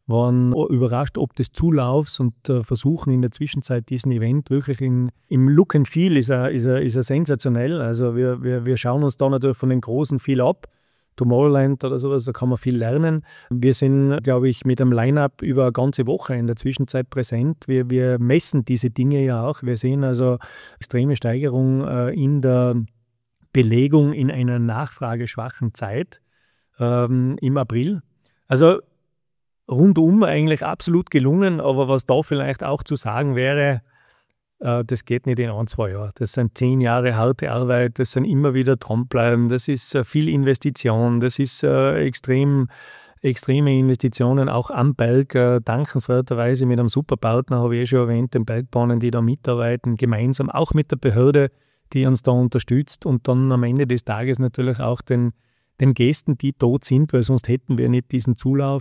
waren überrascht ob des Zulaufs und versuchen in der Zwischenzeit diesen Event wirklich im Look and Feel ist er sensationell. Also wir schauen uns da natürlich von den Großen viel ab. Tomorrowland oder sowas, da kann man viel lernen. Wir sind, glaube ich, mit einem Line-Up über eine ganze Woche in der Zwischenzeit präsent. Wir messen diese Dinge ja auch. Wir sehen also extreme Steigerung in der Belegung in einer nachfrageschwachen Zeit im April. Also rundum eigentlich absolut gelungen, aber was da vielleicht auch zu sagen wäre, das geht nicht in 1-2 Jahren. Das sind 10 Jahre harte Arbeit, das sind immer wieder dranbleiben, das ist viel Investition, das ist extreme Investitionen auch am Berg. Dankenswerterweise mit einem Superpartner, habe ich schon erwähnt, den Bergbahnen, die da mitarbeiten, gemeinsam auch mit der Behörde, die uns da unterstützt und dann am Ende des Tages natürlich auch den Gästen, die dort sind, weil sonst hätten wir nicht diesen Zulauf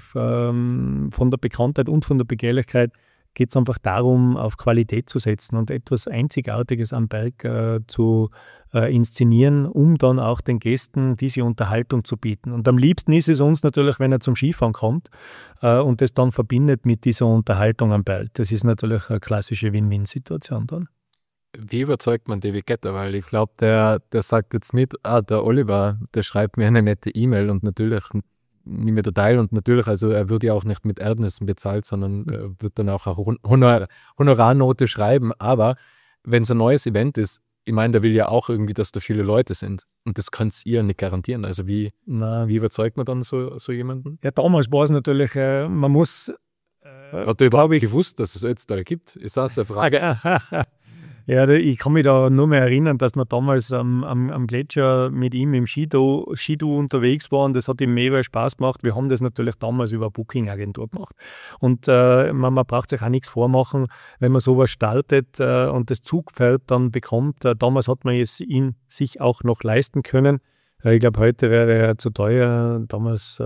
von der Bekanntheit und von der Begehrlichkeit, geht es einfach darum, auf Qualität zu setzen und etwas Einzigartiges am Berg zu inszenieren, um dann auch den Gästen diese Unterhaltung zu bieten. Und am liebsten ist es uns natürlich, wenn er zum Skifahren kommt und das dann verbindet mit dieser Unterhaltung am Berg. Das ist natürlich eine klassische Win-Win-Situation dann. Wie überzeugt man David Guetta? Weil ich glaube, der sagt jetzt nicht, der Oliver, der schreibt mir eine nette E-Mail und natürlich nehme ich da teil und natürlich, also er wird ja auch nicht mit Erdnüssen bezahlt, sondern wird dann auch eine Honorarnote schreiben. Aber wenn es ein neues Event ist, ich meine, der will ja auch irgendwie, dass da viele Leute sind und das könnt ihr nicht garantieren. Also wie überzeugt man dann so jemanden? Ja, damals war es natürlich, man muss... Hat er überhaupt gewusst, dass es Ötztal gibt? Ist das eine Frage? Ja, ich kann mich da nur mehr erinnern, dass wir damals am Gletscher mit ihm im Skidu unterwegs waren. Das hat ihm mega Spaß gemacht. Wir haben das natürlich damals über eine Booking-Agentur gemacht. Und man braucht sich auch nichts vormachen, wenn man sowas startet und das Zugpferd dann bekommt. Damals hat man es ihn sich auch noch leisten können. Ich glaube, heute wäre er zu teuer. Damals,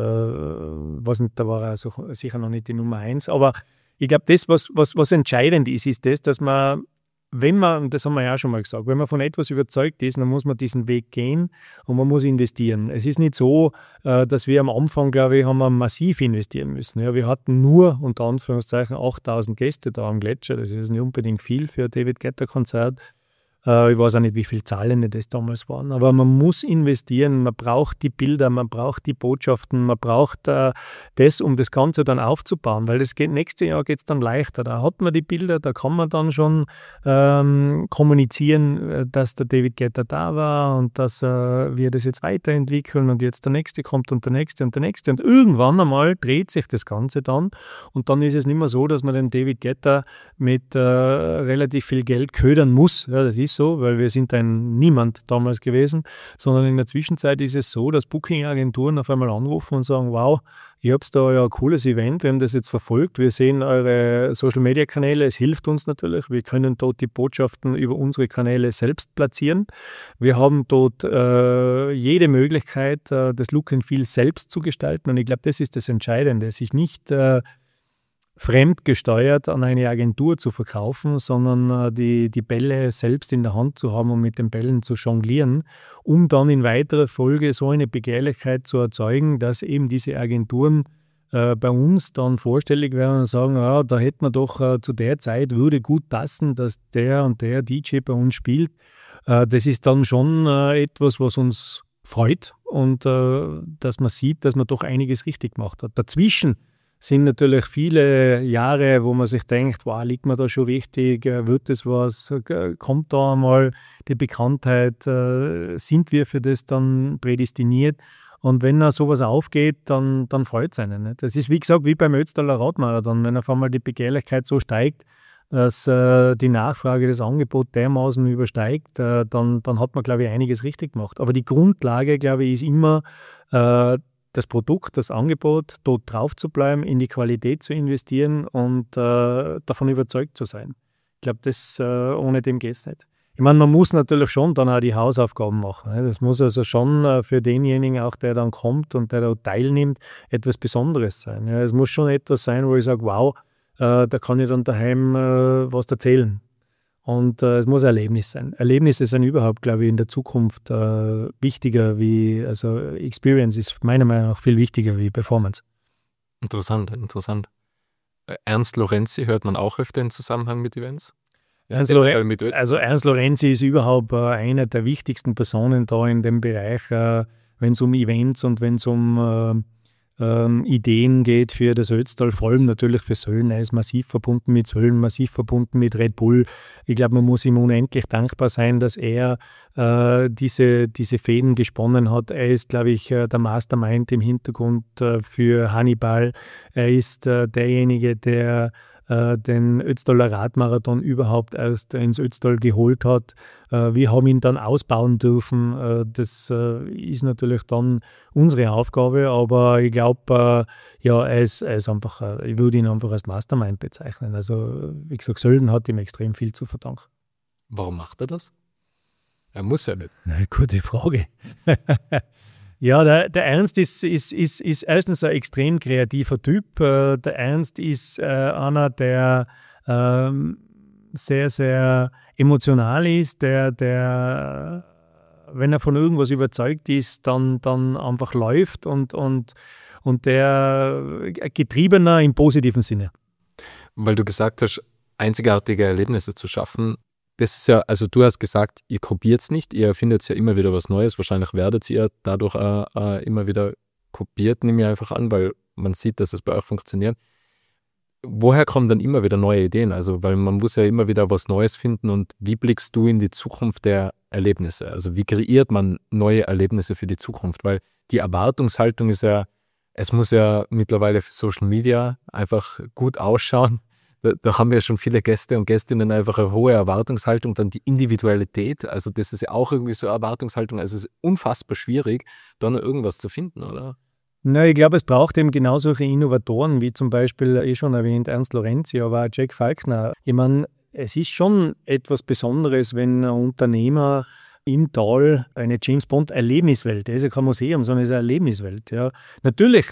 weiß nicht, da war er sicher noch nicht die Nummer 1. Aber ich glaube, das, was entscheidend ist, ist das, dass man, wenn man, das haben wir ja auch schon mal gesagt, wenn man von etwas überzeugt ist, dann muss man diesen Weg gehen und man muss investieren. Es ist nicht so, dass wir am Anfang, glaube ich, haben wir massiv investieren müssen. Ja, wir hatten nur, unter Anführungszeichen, 8.000 Gäste da am Gletscher. Das ist nicht unbedingt viel für ein David Guetta-Konzert. Ich weiß auch nicht, wie viele Zahlende das damals waren, aber man muss investieren, man braucht die Bilder, man braucht die Botschaften, man braucht das, um das Ganze dann aufzubauen, weil nächstes Jahr geht es dann leichter. Da hat man die Bilder, da kann man dann schon kommunizieren, dass der David Guetta da war und dass wir das jetzt weiterentwickeln und jetzt der Nächste kommt und der Nächste und der Nächste und irgendwann einmal dreht sich das Ganze dann und dann ist es nicht mehr so, dass man den David Guetta mit relativ viel Geld ködern muss. Ja, das ist so, weil wir sind ein Niemand damals gewesen, sondern in der Zwischenzeit ist es so, dass Booking-Agenturen auf einmal anrufen und sagen, wow, ihr habt da ja ein cooles Event, wir haben das jetzt verfolgt, wir sehen eure Social-Media-Kanäle, es hilft uns natürlich, wir können dort die Botschaften über unsere Kanäle selbst platzieren. Wir haben dort jede Möglichkeit, das Look and Feel selbst zu gestalten und ich glaube, das ist das Entscheidende, sich nicht fremdgesteuert an eine Agentur zu verkaufen, sondern die Bälle selbst in der Hand zu haben und mit den Bällen zu jonglieren, um dann in weiterer Folge so eine Begehrlichkeit zu erzeugen, dass eben diese Agenturen bei uns dann vorstellig werden und sagen, ja, da hätten wir doch zu der Zeit, würde gut passen, dass der und der DJ bei uns spielt. Das ist dann schon etwas, was uns freut und dass man sieht, dass man doch einiges richtig gemacht hat. Dazwischen sind natürlich viele Jahre, wo man sich denkt, wow, liegt mir da schon richtig, wird das was, kommt da einmal die Bekanntheit, sind wir für das dann prädestiniert? Und wenn da sowas aufgeht, dann freut es einen. Nicht? Das ist, wie gesagt, wie beim Ötztaler Radmarathon, wenn auf einmal die Begehrlichkeit so steigt, dass die Nachfrage das Angebot dermaßen übersteigt, dann hat man, glaube ich, einiges richtig gemacht. Aber die Grundlage, glaube ich, ist immer das Produkt, das Angebot, dort drauf zu bleiben, in die Qualität zu investieren und davon überzeugt zu sein. Ich glaube, ohne dem geht es nicht. Ich meine, man muss natürlich schon dann auch die Hausaufgaben machen. Ne? Das muss also schon für denjenigen auch, der dann kommt und der da teilnimmt, etwas Besonderes sein. Ja? Es muss schon etwas sein, wo ich sage, wow, da kann ich dann daheim was erzählen. Und es muss ein Erlebnis sein. Erlebnisse sind überhaupt, glaube ich, in der Zukunft wichtiger also Experience ist meiner Meinung nach viel wichtiger wie Performance. Interessant. Ernst Lorenzi hört man auch öfter in Zusammenhang mit Events. Ernst Lorenzi ist überhaupt einer der wichtigsten Personen da in dem Bereich, wenn es um Events und wenn es um Ideen geht für das Ötztal, vor allem natürlich für Sölden. Er ist massiv verbunden mit Sölden, massiv verbunden mit Red Bull. Ich glaube, man muss ihm unendlich dankbar sein, dass er diese Fäden gesponnen hat. Er ist, glaube ich, der Mastermind im Hintergrund für Hannibal. Er ist derjenige, der den Ötztaler Radmarathon überhaupt erst ins Ötztal geholt hat. Wir haben ihn dann ausbauen dürfen. Das ist natürlich dann unsere Aufgabe, aber ich glaube, er ist einfach, ich würde ihn einfach als Mastermind bezeichnen. Also, wie gesagt, Sölden hat ihm extrem viel zu verdanken. Warum macht er das? Er muss ja nicht. Na, gute Frage. Ja, der Ernst ist erstens ein extrem kreativer Typ. Der Ernst ist einer, der sehr, sehr emotional ist, der, wenn er von irgendwas überzeugt ist, dann einfach läuft und der Getriebener im positiven Sinne. Weil du gesagt hast, einzigartige Erlebnisse zu schaffen. Das ist ja, also du hast gesagt, ihr kopiert es nicht, ihr erfindet ja immer wieder was Neues, wahrscheinlich werdet ihr dadurch immer wieder kopiert, nehme ich einfach an, weil man sieht, dass es bei euch funktioniert. Woher kommen dann immer wieder neue Ideen? Also, weil man muss ja immer wieder was Neues finden und wie blickst du in die Zukunft der Erlebnisse? Also wie kreiert man neue Erlebnisse für die Zukunft? Weil die Erwartungshaltung ist ja, es muss ja mittlerweile für Social Media einfach gut ausschauen. Da haben wir schon viele Gäste und Gästinnen einfach eine hohe Erwartungshaltung, dann die Individualität, also das ist ja auch irgendwie so eine Erwartungshaltung, also es ist unfassbar schwierig, da noch irgendwas zu finden, oder? Na, ich glaube, es braucht eben genau solche Innovatoren, wie zum Beispiel, schon erwähnt, Ernst Lorenzi, aber auch Jack Falkner. Ich meine, es ist schon etwas Besonderes, wenn ein Unternehmer im Tal eine James-Bond-Erlebniswelt, das ist ja kein Museum, sondern es ist eine Erlebniswelt. Ja. Natürlich,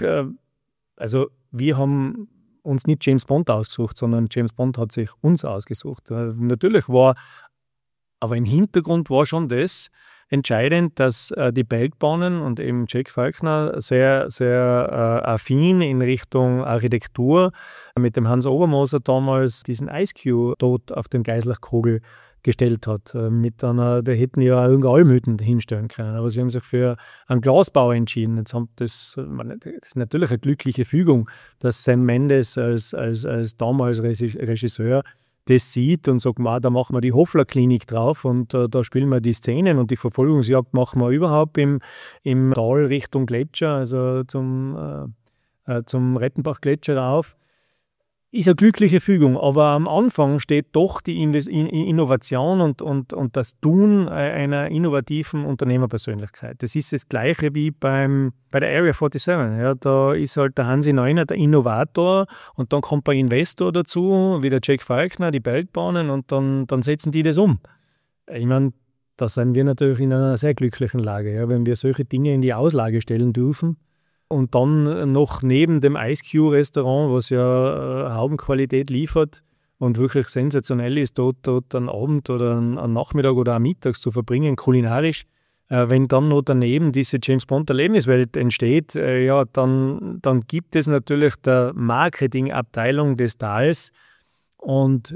also wir haben uns nicht James Bond ausgesucht, sondern James Bond hat sich uns ausgesucht. Natürlich war, aber im Hintergrund war schon das entscheidend, dass die Bergbahnen und eben Jack Falkner sehr, sehr affin in Richtung Architektur mit dem Hans Obermoser damals diesen Ice Cube dort auf den Geislachkogel gestellt hat. Der hätten ja auch irgendeine Almhütten hinstellen können, aber sie haben sich für einen Glasbau entschieden. Das ist natürlich eine glückliche Fügung, dass Sam Mendes als damals Regisseur das sieht und sagt, da machen wir die Hoffler-Klinik drauf und da spielen wir die Szenen und die Verfolgungsjagd machen wir überhaupt im Tal Richtung Gletscher, also zum Rettenbach-Gletscher rauf. Ist eine glückliche Fügung, aber am Anfang steht doch die Innovation und das Tun einer innovativen Unternehmerpersönlichkeit. Das ist das Gleiche wie bei der Area 47. Ja, da ist halt der Hansi Neuner der Innovator und dann kommt ein Investor dazu, wie der Jack Falkner, die Bergbahnen und dann setzen die das um. Ich meine, da sind wir natürlich in einer sehr glücklichen Lage, ja, wenn wir solche Dinge in die Auslage stellen dürfen. Und dann noch neben dem Ice Cube Restaurant, was ja Haubenqualität liefert und wirklich sensationell ist, dort einen Abend oder einen Nachmittag oder einen Mittags zu verbringen, kulinarisch. Wenn dann noch daneben diese James Bond Erlebniswelt entsteht, dann gibt es natürlich der Marketingabteilung des Tals und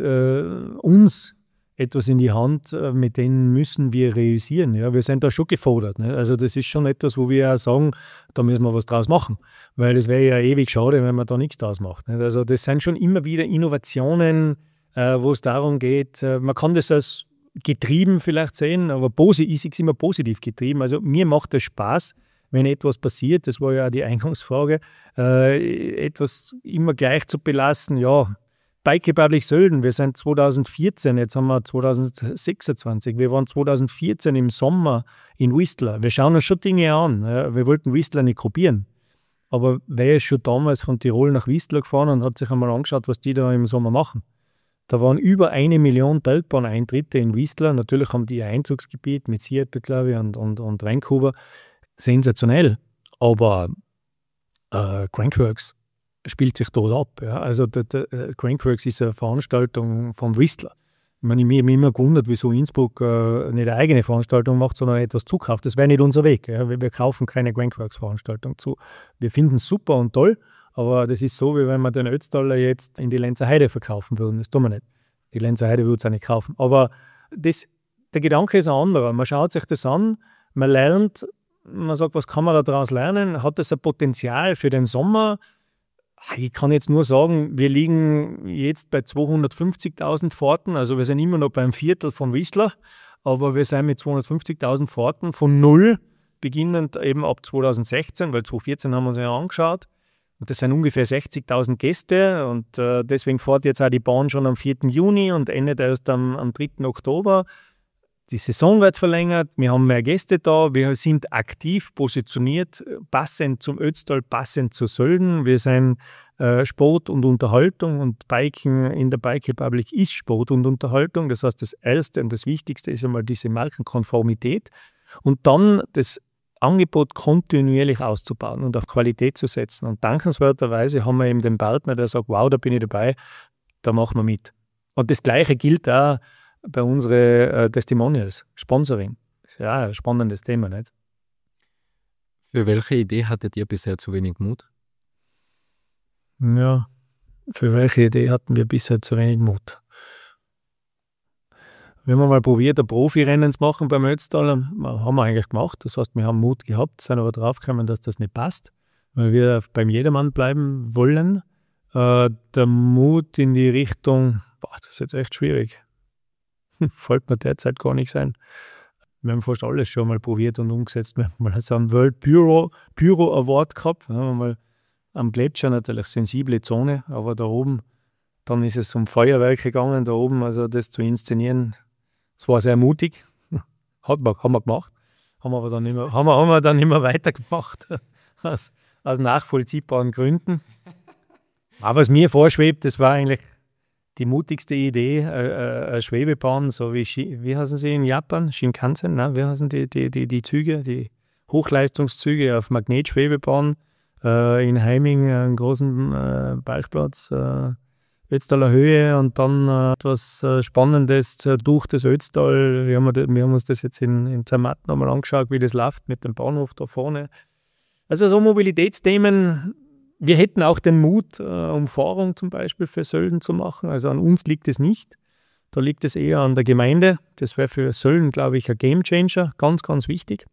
uns etwas in die Hand, mit denen müssen wir realisieren. Ja? Wir sind da schon gefordert. Ne? Also das ist schon etwas, wo wir auch sagen, da müssen wir was draus machen. Weil das wäre ja ewig schade, wenn man da nichts draus macht. Ne? Also das sind schon immer wieder Innovationen, wo es darum geht, man kann das als getrieben vielleicht sehen, aber ich sehe es immer positiv getrieben. Also mir macht es Spaß, wenn etwas passiert, das war ja auch die Eingangsfrage, etwas immer gleich zu belassen, ja, Bike Republic Sölden, wir sind 2014, jetzt haben wir 2026. Wir waren 2014 im Sommer in Whistler. Wir schauen uns schon Dinge an. Ja. Wir wollten Whistler nicht kopieren. Aber wer ist schon damals von Tirol nach Whistler gefahren und hat sich einmal angeschaut, was die da im Sommer machen? Da waren über 1 Million Bergbahneintritte in Whistler. Natürlich haben die ein Einzugsgebiet mit Seattle, glaube ich, und Vancouver. Sensationell. Aber Crankworx spielt sich dort ab. Ja. Also der Crankworx ist eine Veranstaltung von Whistler. Ich meine, ich habe mich immer gewundert, wieso Innsbruck nicht eine eigene Veranstaltung macht, sondern etwas zukauft. Das wäre nicht unser Weg. Ja. Wir kaufen keine Crankworx-Veranstaltung zu. Wir finden es super und toll, Aber das ist so, wie wenn wir den Ötztaler jetzt in die Lenzer Heide verkaufen würden. Das tun wir nicht. Die Lenzer Heide würde es auch nicht kaufen. Aber der Gedanke ist ein anderer. Man schaut sich das an, man lernt, man sagt, was kann man daraus lernen? Hat das ein Potenzial für den Sommer? Ich kann jetzt nur sagen, wir liegen jetzt bei 250.000 Fahrten. Also wir sind immer noch beim Viertel von Whistler, aber wir sind mit 250.000 Fahrten von null, beginnend eben ab 2016, weil 2014 haben wir uns ja angeschaut. Und das sind ungefähr 60.000 Gäste und deswegen fährt jetzt auch die Bahn schon am 4. Juni und endet erst am 3. Oktober. Die Saison wird verlängert, wir haben mehr Gäste da, wir sind aktiv positioniert, passend zum Ötztal, passend zu Sölden. Wir sind Sport und Unterhaltung und Biken in der Bike Republic ist Sport und Unterhaltung. Das heißt, das Erste und das Wichtigste ist einmal diese Markenkonformität und dann das Angebot kontinuierlich auszubauen und auf Qualität zu setzen. Und dankenswerterweise haben wir eben den Partner, der sagt, wow, da bin ich dabei, da machen wir mit. Und das Gleiche gilt auch bei unseren Testimonials, Sponsoring. Das ist ja ein spannendes Thema, nicht? Für welche Idee hattet ihr bisher zu wenig Mut? Ja, für welche Idee hatten wir bisher zu wenig Mut? Wir haben mal probiert, ein Profirennen zu machen beim Ötztaler. Haben wir eigentlich gemacht. Das heißt, wir haben Mut gehabt, sind aber draufgekommen, dass das nicht passt, weil wir beim Jedermann bleiben wollen. Der Mut in die Richtung, das ist jetzt echt schwierig. Fällt mir derzeit gar nichts ein. Wir haben fast alles schon mal probiert und umgesetzt. Wir haben mal so einen World Pyro Award gehabt. Da haben wir mal am Gletscher natürlich sensible Zone, aber da oben, dann ist es um Feuerwerk gegangen, da oben, also das zu inszenieren. Es war sehr mutig, haben wir gemacht, haben wir dann nicht mehr weitergemacht, aus nachvollziehbaren Gründen. Aber was mir vorschwebt, das war eigentlich die mutigste Idee, eine Schwebebahn, so wie heißen sie in Japan? Shinkansen, ne? Wie heißen die Züge, die Hochleistungszüge auf Magnetschwebebahn in Heiming, einen großen Parkplatz, Ötztaler Höhe und dann etwas Spannendes durch das Ötztal. Wir haben uns das jetzt in Zermatt nochmal angeschaut, wie das läuft mit dem Bahnhof da vorne. Also so Mobilitätsthemen. Wir hätten auch den Mut, Umfahrung zum Beispiel für Sölden zu machen. Also an uns liegt es nicht. Da liegt es eher an der Gemeinde. Das wäre für Sölden, glaube ich, ein Gamechanger. Ganz, ganz wichtig.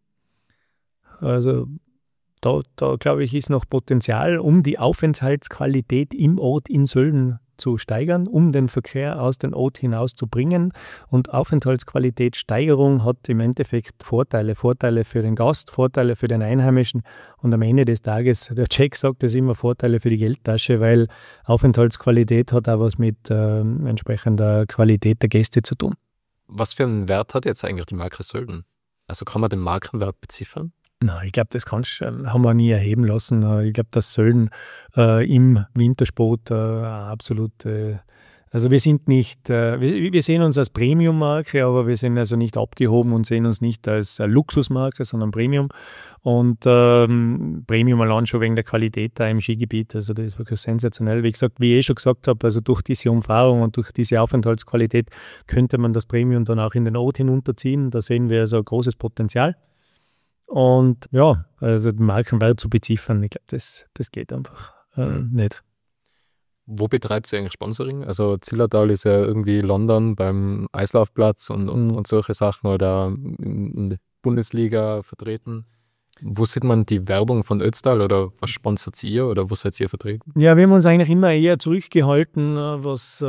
Also da glaube ich, ist noch Potenzial, um die Aufenthaltsqualität im Ort in Sölden zu steigern, um den Verkehr aus dem Ort hinaus zu bringen. Und Aufenthaltsqualitätssteigerung hat im Endeffekt Vorteile für den Gast, Vorteile für den Einheimischen und am Ende des Tages, der Jack sagt das immer, Vorteile für die Geldtasche, weil Aufenthaltsqualität hat auch was mit entsprechender Qualität der Gäste zu tun. Was für einen Wert hat jetzt eigentlich die Marke Sölden? Also kann man den Markenwert beziffern? Nein, ich glaube, das haben wir nie erheben lassen. Ich glaube, dass Sölden im Wintersport absolut, also wir sind nicht, wir sehen uns als Premium-Marke, aber wir sind also nicht abgehoben und sehen uns nicht als Luxusmarke, sondern Premium. Und Premium allein schon wegen der Qualität da im Skigebiet, also das ist wirklich sensationell. Wie gesagt, wie ich schon gesagt habe, also durch diese Umfahrung und durch diese Aufenthaltsqualität könnte man das Premium dann auch in den Ort hinunterziehen. Da sehen wir also ein großes Potenzial. Und ja, also den Markenwert zu beziffern, ich glaube, das geht einfach nicht. Wo betreibt ihr eigentlich Sponsoring? Also Zillertal ist ja irgendwie London beim Eislaufplatz und solche Sachen oder in der Bundesliga vertreten. Wo sieht man die Werbung von Ötztal oder was sponsert ihr oder wo seid ihr vertreten? Ja, wir haben uns eigentlich immer eher zurückgehalten, was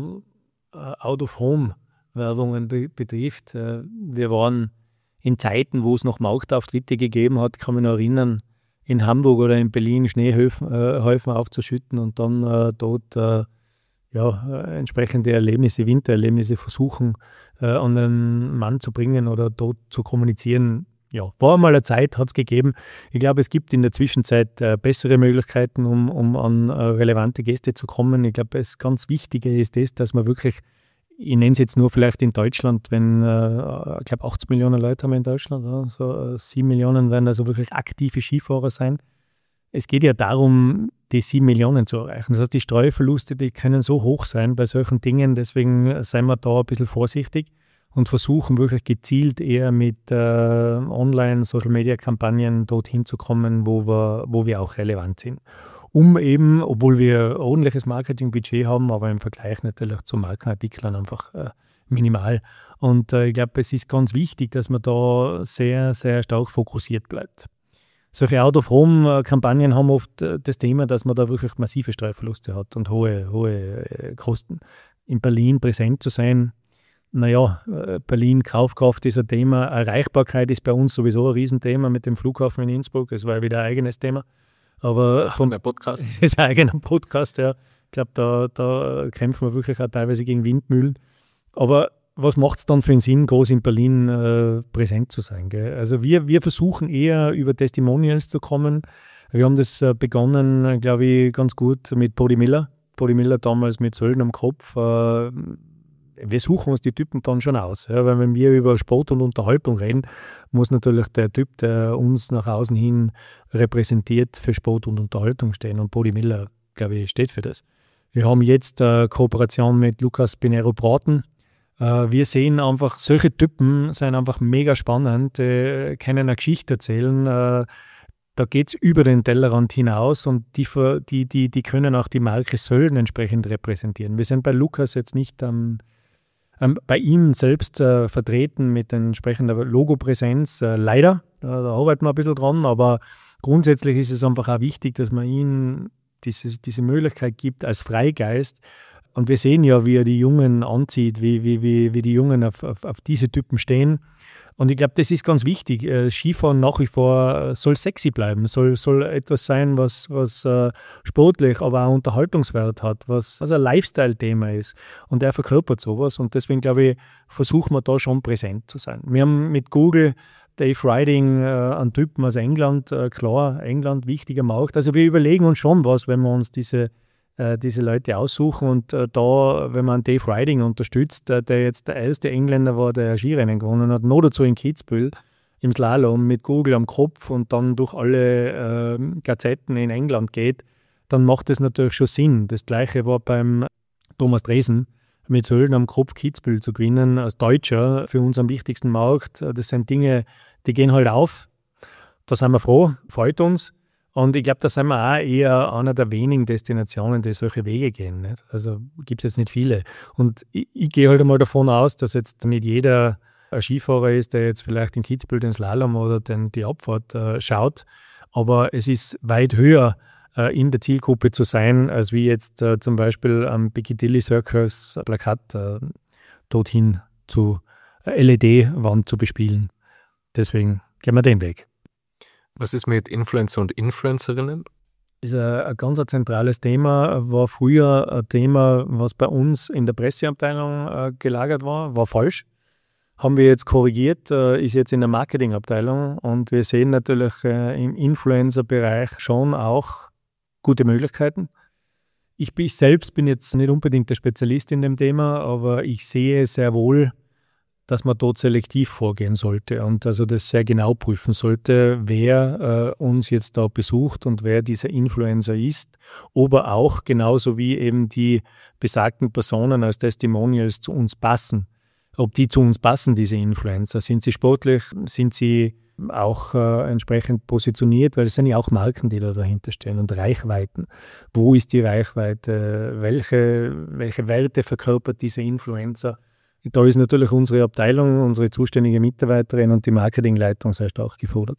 Out-of-Home-Werbungen betrifft. Wir waren in Zeiten, wo es noch Marktauftritte gegeben hat, kann mich noch erinnern, in Hamburg oder in Berlin Schneehäufen aufzuschütten und dann dort entsprechende Erlebnisse, Wintererlebnisse versuchen an den Mann zu bringen oder dort zu kommunizieren. Ja, war mal eine Zeit, hat es gegeben. Ich glaube, es gibt in der Zwischenzeit bessere Möglichkeiten, um an relevante Gäste zu kommen. Ich glaube, das ganz Wichtige ist das, dass man wirklich, ich nenne es jetzt nur vielleicht in Deutschland, wenn, ich glaube 80 Millionen Leute haben wir in Deutschland, so 7 Millionen werden also wirklich aktive Skifahrer sein. Es geht ja darum, die 7 Millionen zu erreichen. Das heißt, die Streuverluste, die können so hoch sein bei solchen Dingen, deswegen seien wir da ein bisschen vorsichtig und versuchen wirklich gezielt eher mit Online-Social-Media-Kampagnen dorthin zu kommen, wo wir auch relevant sind. um eben, obwohl wir ordentliches Marketingbudget haben, aber im Vergleich natürlich zu Markenartikeln einfach minimal. Und ich glaube, es ist ganz wichtig, dass man da sehr, sehr stark fokussiert bleibt. Solche Out-of-Home-Kampagnen haben oft das Thema, dass man da wirklich massive Streuverluste hat und hohe Kosten. In Berlin präsent zu sein, Berlin, Kaufkraft ist ein Thema, Erreichbarkeit ist bei uns sowieso ein Riesenthema mit dem Flughafen in Innsbruck, das war wieder ein eigenes Thema. Aber ein Podcast. Das ist ein eigener Podcast, ja. Ich glaube, da kämpfen wir wirklich auch teilweise gegen Windmühlen. Aber was macht es dann für einen Sinn, groß in Berlin präsent zu sein? Gell? Also wir versuchen eher über Testimonials zu kommen. Wir haben das begonnen, glaube ich, ganz gut mit Body Miller. Body Miller damals mit Sölden am Kopf. Wir suchen uns die Typen dann schon aus. Ja? Weil wenn wir über Sport und Unterhaltung reden, muss natürlich der Typ, der uns nach außen hin repräsentiert, für Sport und Unterhaltung stehen. Und Body Miller, glaube ich, steht für das. Wir haben jetzt Kooperation mit Lukas Pinheiro Braten. Wir sehen einfach, solche Typen sind einfach mega spannend, können eine Geschichte erzählen. Da geht es über den Tellerrand hinaus und die können auch die Marke Sölden entsprechend repräsentieren. Wir sind bei Lukas jetzt nicht bei ihm selbst vertreten mit entsprechender Logopräsenz, leider. Da arbeiten wir ein bisschen dran, aber grundsätzlich ist es einfach auch wichtig, dass man ihnen diese Möglichkeit gibt als Freigeist. Und wir sehen ja, wie er die Jungen anzieht, wie die Jungen auf diese Typen stehen. Und ich glaube, das ist ganz wichtig. Skifahren nach wie vor soll sexy bleiben, soll etwas sein, was sportlich, aber auch Unterhaltungswert hat, was ein Lifestyle-Thema ist. Und er verkörpert sowas. Und deswegen, glaube ich, versuchen wir da schon präsent zu sein. Wir haben mit Google Dave Riding einen Typen aus England, klar, England, wichtiger Markt. Also wir überlegen uns schon was, wenn wir uns diese Leute aussuchen und da, wenn man Dave Riding unterstützt, der jetzt der erste Engländer war, der Skirennen gewonnen hat, noch dazu in Kitzbühel im Slalom mit Google am Kopf und dann durch alle Gazetten in England geht, dann macht das natürlich schon Sinn. Das Gleiche war beim Thomas Dresen mit Sölden am Kopf Kitzbühel zu gewinnen, als Deutscher für uns am wichtigsten Markt. Das sind Dinge, die gehen halt auf. Da sind wir froh, freut uns. Und ich glaube, da sind wir auch eher einer der wenigen Destinationen, die solche Wege gehen. Nicht? Also gibt es jetzt nicht viele. Und ich gehe halt einmal davon aus, dass jetzt nicht jeder ein Skifahrer ist, der jetzt vielleicht in Kitzbühel den Slalom oder die Abfahrt schaut. Aber es ist weit höher in der Zielgruppe zu sein, als wie jetzt zum Beispiel am Piccadilly Circus Plakat dorthin zu LED-Wand zu bespielen. Deswegen gehen wir den Weg. Was ist mit Influencer und Influencerinnen? Das ist ein ganz zentrales Thema, war früher ein Thema, was bei uns in der Presseabteilung gelagert war falsch. Haben wir jetzt korrigiert, ist jetzt in der Marketingabteilung und wir sehen natürlich im Influencer-Bereich schon auch gute Möglichkeiten. Ich selbst bin jetzt nicht unbedingt der Spezialist in dem Thema, aber ich sehe sehr wohl, dass man dort selektiv vorgehen sollte und also das sehr genau prüfen sollte, wer uns jetzt da besucht und wer dieser Influencer ist, ob er auch genauso wie eben die besagten Personen als Testimonials zu uns passen. Ob die zu uns passen, diese Influencer. Sind sie sportlich? Sind sie auch entsprechend positioniert? Weil es sind ja auch Marken, die da dahinter stehen und Reichweiten. Wo ist die Reichweite? Welche Werte verkörpert dieser Influencer? Da ist natürlich unsere Abteilung, unsere zuständige Mitarbeiterin und die Marketingleitung sehr stark gefordert.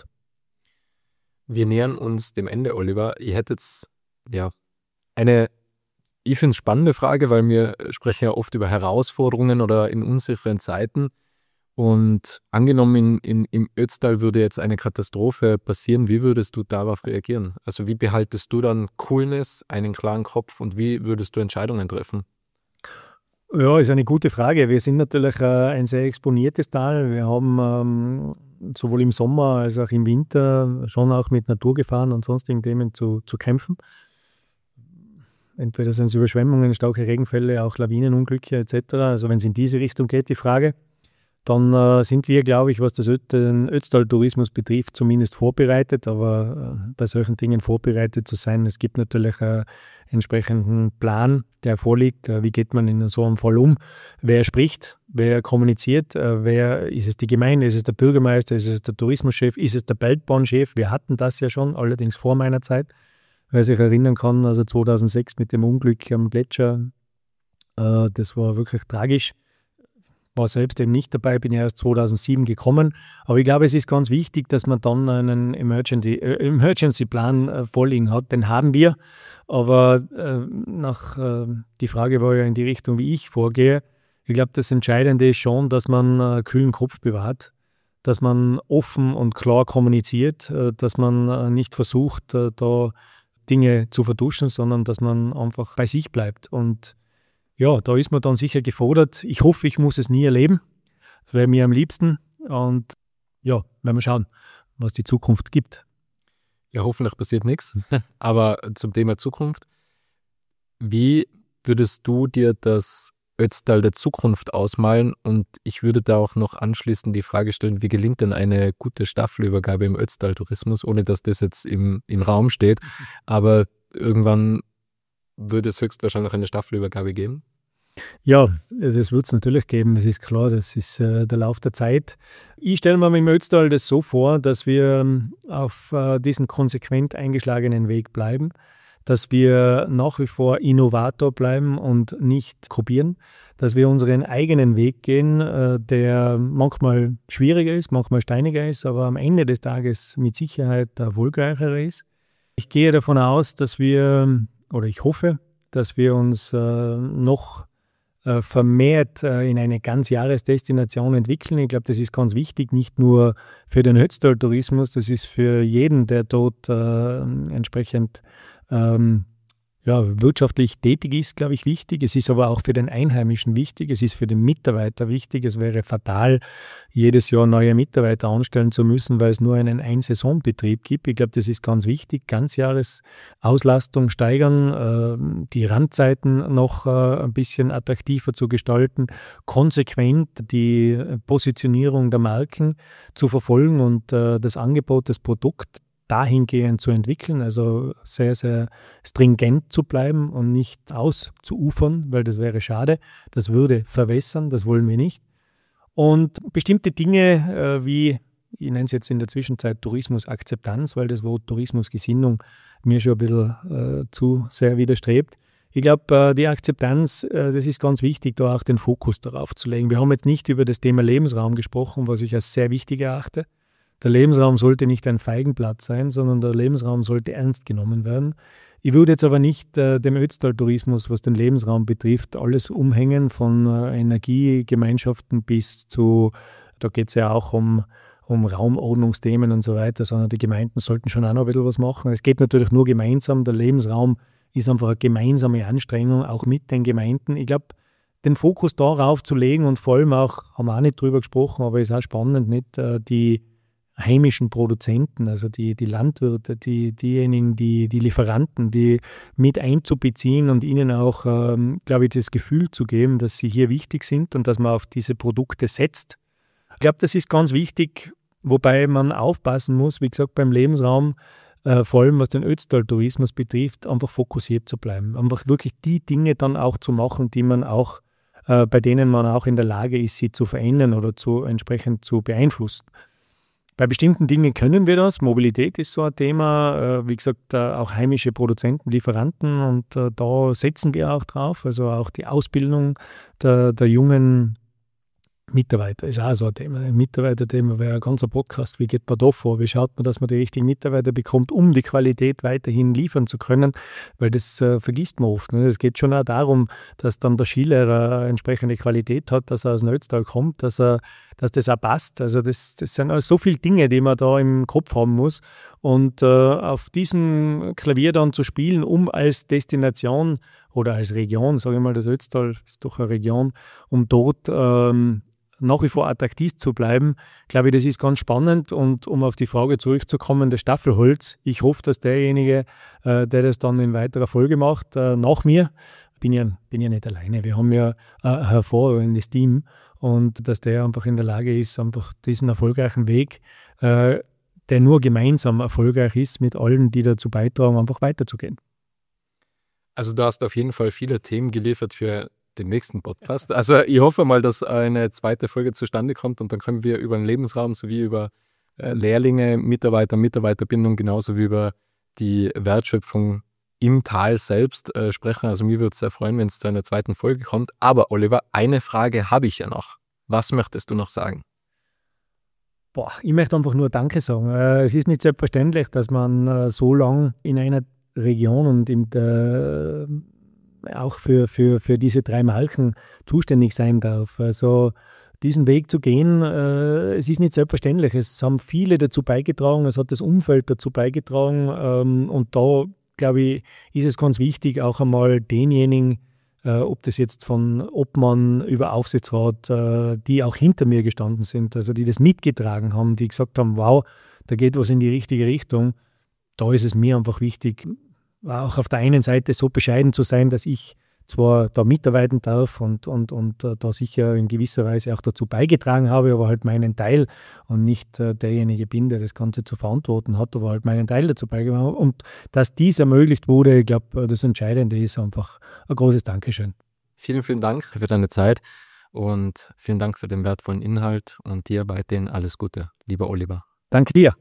Wir nähern uns dem Ende, Oliver. Ihr hättet eine, ich finde es spannende Frage, weil wir sprechen ja oft über Herausforderungen oder in unsicheren Zeiten. Und angenommen, im Ötztal würde jetzt eine Katastrophe passieren, wie würdest du darauf reagieren? Also wie behaltest du dann Coolness, einen klaren Kopf und wie würdest du Entscheidungen treffen? Ja, ist eine gute Frage. Wir sind natürlich ein sehr exponiertes Tal. Wir haben sowohl im Sommer als auch im Winter schon auch mit Naturgefahren und sonstigen Themen zu kämpfen. Entweder sind es Überschwemmungen, starke Regenfälle, auch Lawinenunglücke etc. Also wenn es in diese Richtung geht, die Frage, dann sind wir, glaube ich, was den Ötztal-Tourismus betrifft, zumindest vorbereitet. Aber bei solchen Dingen vorbereitet zu sein, es gibt natürlich einen entsprechenden Plan, der vorliegt. Wie geht man in so einem Fall um? Wer spricht? Wer kommuniziert? Ist es die Gemeinde? Ist es der Bürgermeister? Ist es der Tourismuschef? Ist es der Beltbahnchef? Wir hatten das ja schon, allerdings vor meiner Zeit. wer sich erinnern kann, also 2006 mit dem Unglück am Gletscher, das war wirklich tragisch. War selbst eben nicht dabei, bin ja erst 2007 gekommen. Aber ich glaube, es ist ganz wichtig, dass man dann einen Emergency-Plan vorliegen hat. Den haben wir. Aber die Frage war ja in die Richtung, wie ich vorgehe. Ich glaube, das Entscheidende ist schon, dass man einen kühlen Kopf bewahrt, dass man offen und klar kommuniziert, dass man nicht versucht, da Dinge zu vertuschen, sondern dass man einfach bei sich bleibt. Und ja, da ist man dann sicher gefordert. Ich hoffe, ich muss es nie erleben. Das wäre mir am liebsten. Und ja, werden wir schauen, was die Zukunft gibt. Ja, hoffentlich passiert nichts. Aber zum Thema Zukunft. Wie würdest du dir das Ötztal der Zukunft ausmalen? Und ich würde da auch noch anschließend die Frage stellen, wie gelingt denn eine gute Staffelübergabe im Ötztal-Tourismus, ohne dass das jetzt im Raum steht. Aber irgendwann würde es höchstwahrscheinlich eine Staffelübergabe geben? Ja, das wird es natürlich geben, es ist klar, das ist der Lauf der Zeit. Ich stelle mir im Ötztal das so vor, dass wir auf diesen konsequent eingeschlagenen Weg bleiben, dass wir nach wie vor Innovator bleiben und nicht kopieren, dass wir unseren eigenen Weg gehen, der manchmal schwieriger ist, manchmal steiniger ist, aber am Ende des Tages mit Sicherheit erfolgreicher ist. Ich gehe davon aus, ich hoffe, dass wir uns noch vermehrt in eine Ganzjahresdestination entwickeln. Ich glaube, das ist ganz wichtig, nicht nur für den Ötztal-Tourismus, das ist für jeden, der dort entsprechend wirtschaftlich tätig ist, glaube ich, wichtig. Es ist aber auch für den Einheimischen wichtig. Es ist für den Mitarbeiter wichtig. Es wäre fatal, jedes Jahr neue Mitarbeiter anstellen zu müssen, weil es nur einen Ein-Saison-Betrieb gibt. Ich glaube, das ist ganz wichtig. Ganzjahresauslastung steigern, die Randzeiten noch ein bisschen attraktiver zu gestalten, konsequent die Positionierung der Marken zu verfolgen und das Angebot, das Produkt dahingehend zu entwickeln, also sehr, sehr stringent zu bleiben und nicht auszuufern, weil das wäre schade. Das würde verwässern, das wollen wir nicht. Und bestimmte Dinge wie, ich nenne es jetzt in der Zwischenzeit Tourismusakzeptanz, weil das Wort Tourismusgesinnung mir schon ein bisschen zu sehr widerstrebt. Ich glaube, die Akzeptanz, das ist ganz wichtig, da auch den Fokus darauf zu legen. Wir haben jetzt nicht über das Thema Lebensraum gesprochen, was ich als sehr wichtig erachte. Der Lebensraum sollte nicht ein Feigenblatt sein, sondern der Lebensraum sollte ernst genommen werden. Ich würde jetzt aber nicht dem Ötztal-Tourismus, was den Lebensraum betrifft, alles umhängen, von Energiegemeinschaften bis zu, da geht es ja auch um Raumordnungsthemen und so weiter, sondern die Gemeinden sollten schon auch noch ein bisschen was machen. Es geht natürlich nur gemeinsam. Der Lebensraum ist einfach eine gemeinsame Anstrengung, auch mit den Gemeinden. Ich glaube, den Fokus darauf zu legen und vor allem auch, haben wir auch nicht drüber gesprochen, aber ist auch spannend, nicht die heimischen Produzenten, also die Landwirte, diejenigen, die Lieferanten, die mit einzubeziehen und ihnen auch, glaube ich, das Gefühl zu geben, dass sie hier wichtig sind und dass man auf diese Produkte setzt. Ich glaube, das ist ganz wichtig, wobei man aufpassen muss, wie gesagt, beim Lebensraum, vor allem was den Ötztal-Tourismus betrifft, einfach fokussiert zu bleiben. Einfach wirklich die Dinge dann auch zu machen, die man auch, bei denen man auch in der Lage ist, sie zu verändern oder entsprechend zu beeinflussen. Bei bestimmten Dingen können wir das. Mobilität ist so ein Thema. Wie gesagt, auch heimische Produzenten, Lieferanten und da setzen wir auch drauf. Also auch die Ausbildung der jungen Mitarbeiter ist auch so ein Thema. Ein Mitarbeiterthema wäre ein ganzer Podcast. Wie geht man da vor? Wie schaut man, dass man die richtigen Mitarbeiter bekommt, um die Qualität weiterhin liefern zu können? Weil das vergisst man oft. Ne? Es geht schon auch darum, dass dann der Skilehrer eine entsprechende Qualität hat, dass er aus dem Ötztal kommt, dass das auch passt. Also das sind also so viele Dinge, die man da im Kopf haben muss. Und auf diesem Klavier dann zu spielen, um als Destination oder als Region, sage ich mal, das Ötztal ist doch eine Region, um dort nach wie vor attraktiv zu bleiben, glaube ich, das ist ganz spannend. Und um auf die Frage zurückzukommen, das Staffelholz, ich hoffe, dass derjenige, der das dann in weiterer Folge macht, nach mir, bin ja nicht alleine, wir haben ja ein hervorragendes Team und dass der einfach in der Lage ist, einfach diesen erfolgreichen Weg, der nur gemeinsam erfolgreich ist, mit allen, die dazu beitragen, einfach weiterzugehen. Also du hast auf jeden Fall viele Themen geliefert für den nächsten Podcast. Also ich hoffe mal, dass eine zweite Folge zustande kommt und dann können wir über den Lebensraum sowie über Lehrlinge, Mitarbeiterbindung genauso wie über die Wertschöpfung im Tal selbst sprechen. Also mir würde es sehr freuen, wenn es zu einer zweiten Folge kommt. Aber Oliver, eine Frage habe ich ja noch. Was möchtest du noch sagen? Ich möchte einfach nur Danke sagen. Es ist nicht selbstverständlich, dass man so lange in einer Region und auch für diese 3 Marken zuständig sein darf. Also diesen Weg zu gehen, es ist nicht selbstverständlich. Es haben viele dazu beigetragen, es hat das Umfeld dazu beigetragen und da, glaube ich, ist es ganz wichtig, auch einmal denjenigen, ob das jetzt von Obmann über Aufsichtsrat, die auch hinter mir gestanden sind, also die das mitgetragen haben, die gesagt haben, wow, da geht was in die richtige Richtung. Da ist es mir einfach wichtig, auch auf der einen Seite so bescheiden zu sein, dass ich zwar da mitarbeiten darf und da sicher in gewisser Weise auch dazu beigetragen habe, aber halt meinen Teil und nicht derjenige bin, der das Ganze zu verantworten hat, aber halt meinen Teil dazu beigetragen habe. Und dass dies ermöglicht wurde, ich glaube, das Entscheidende ist einfach ein großes Dankeschön. Vielen, vielen Dank für deine Zeit und vielen Dank für den wertvollen Inhalt und dir weiterhin alles Gute, lieber Oliver. Danke dir.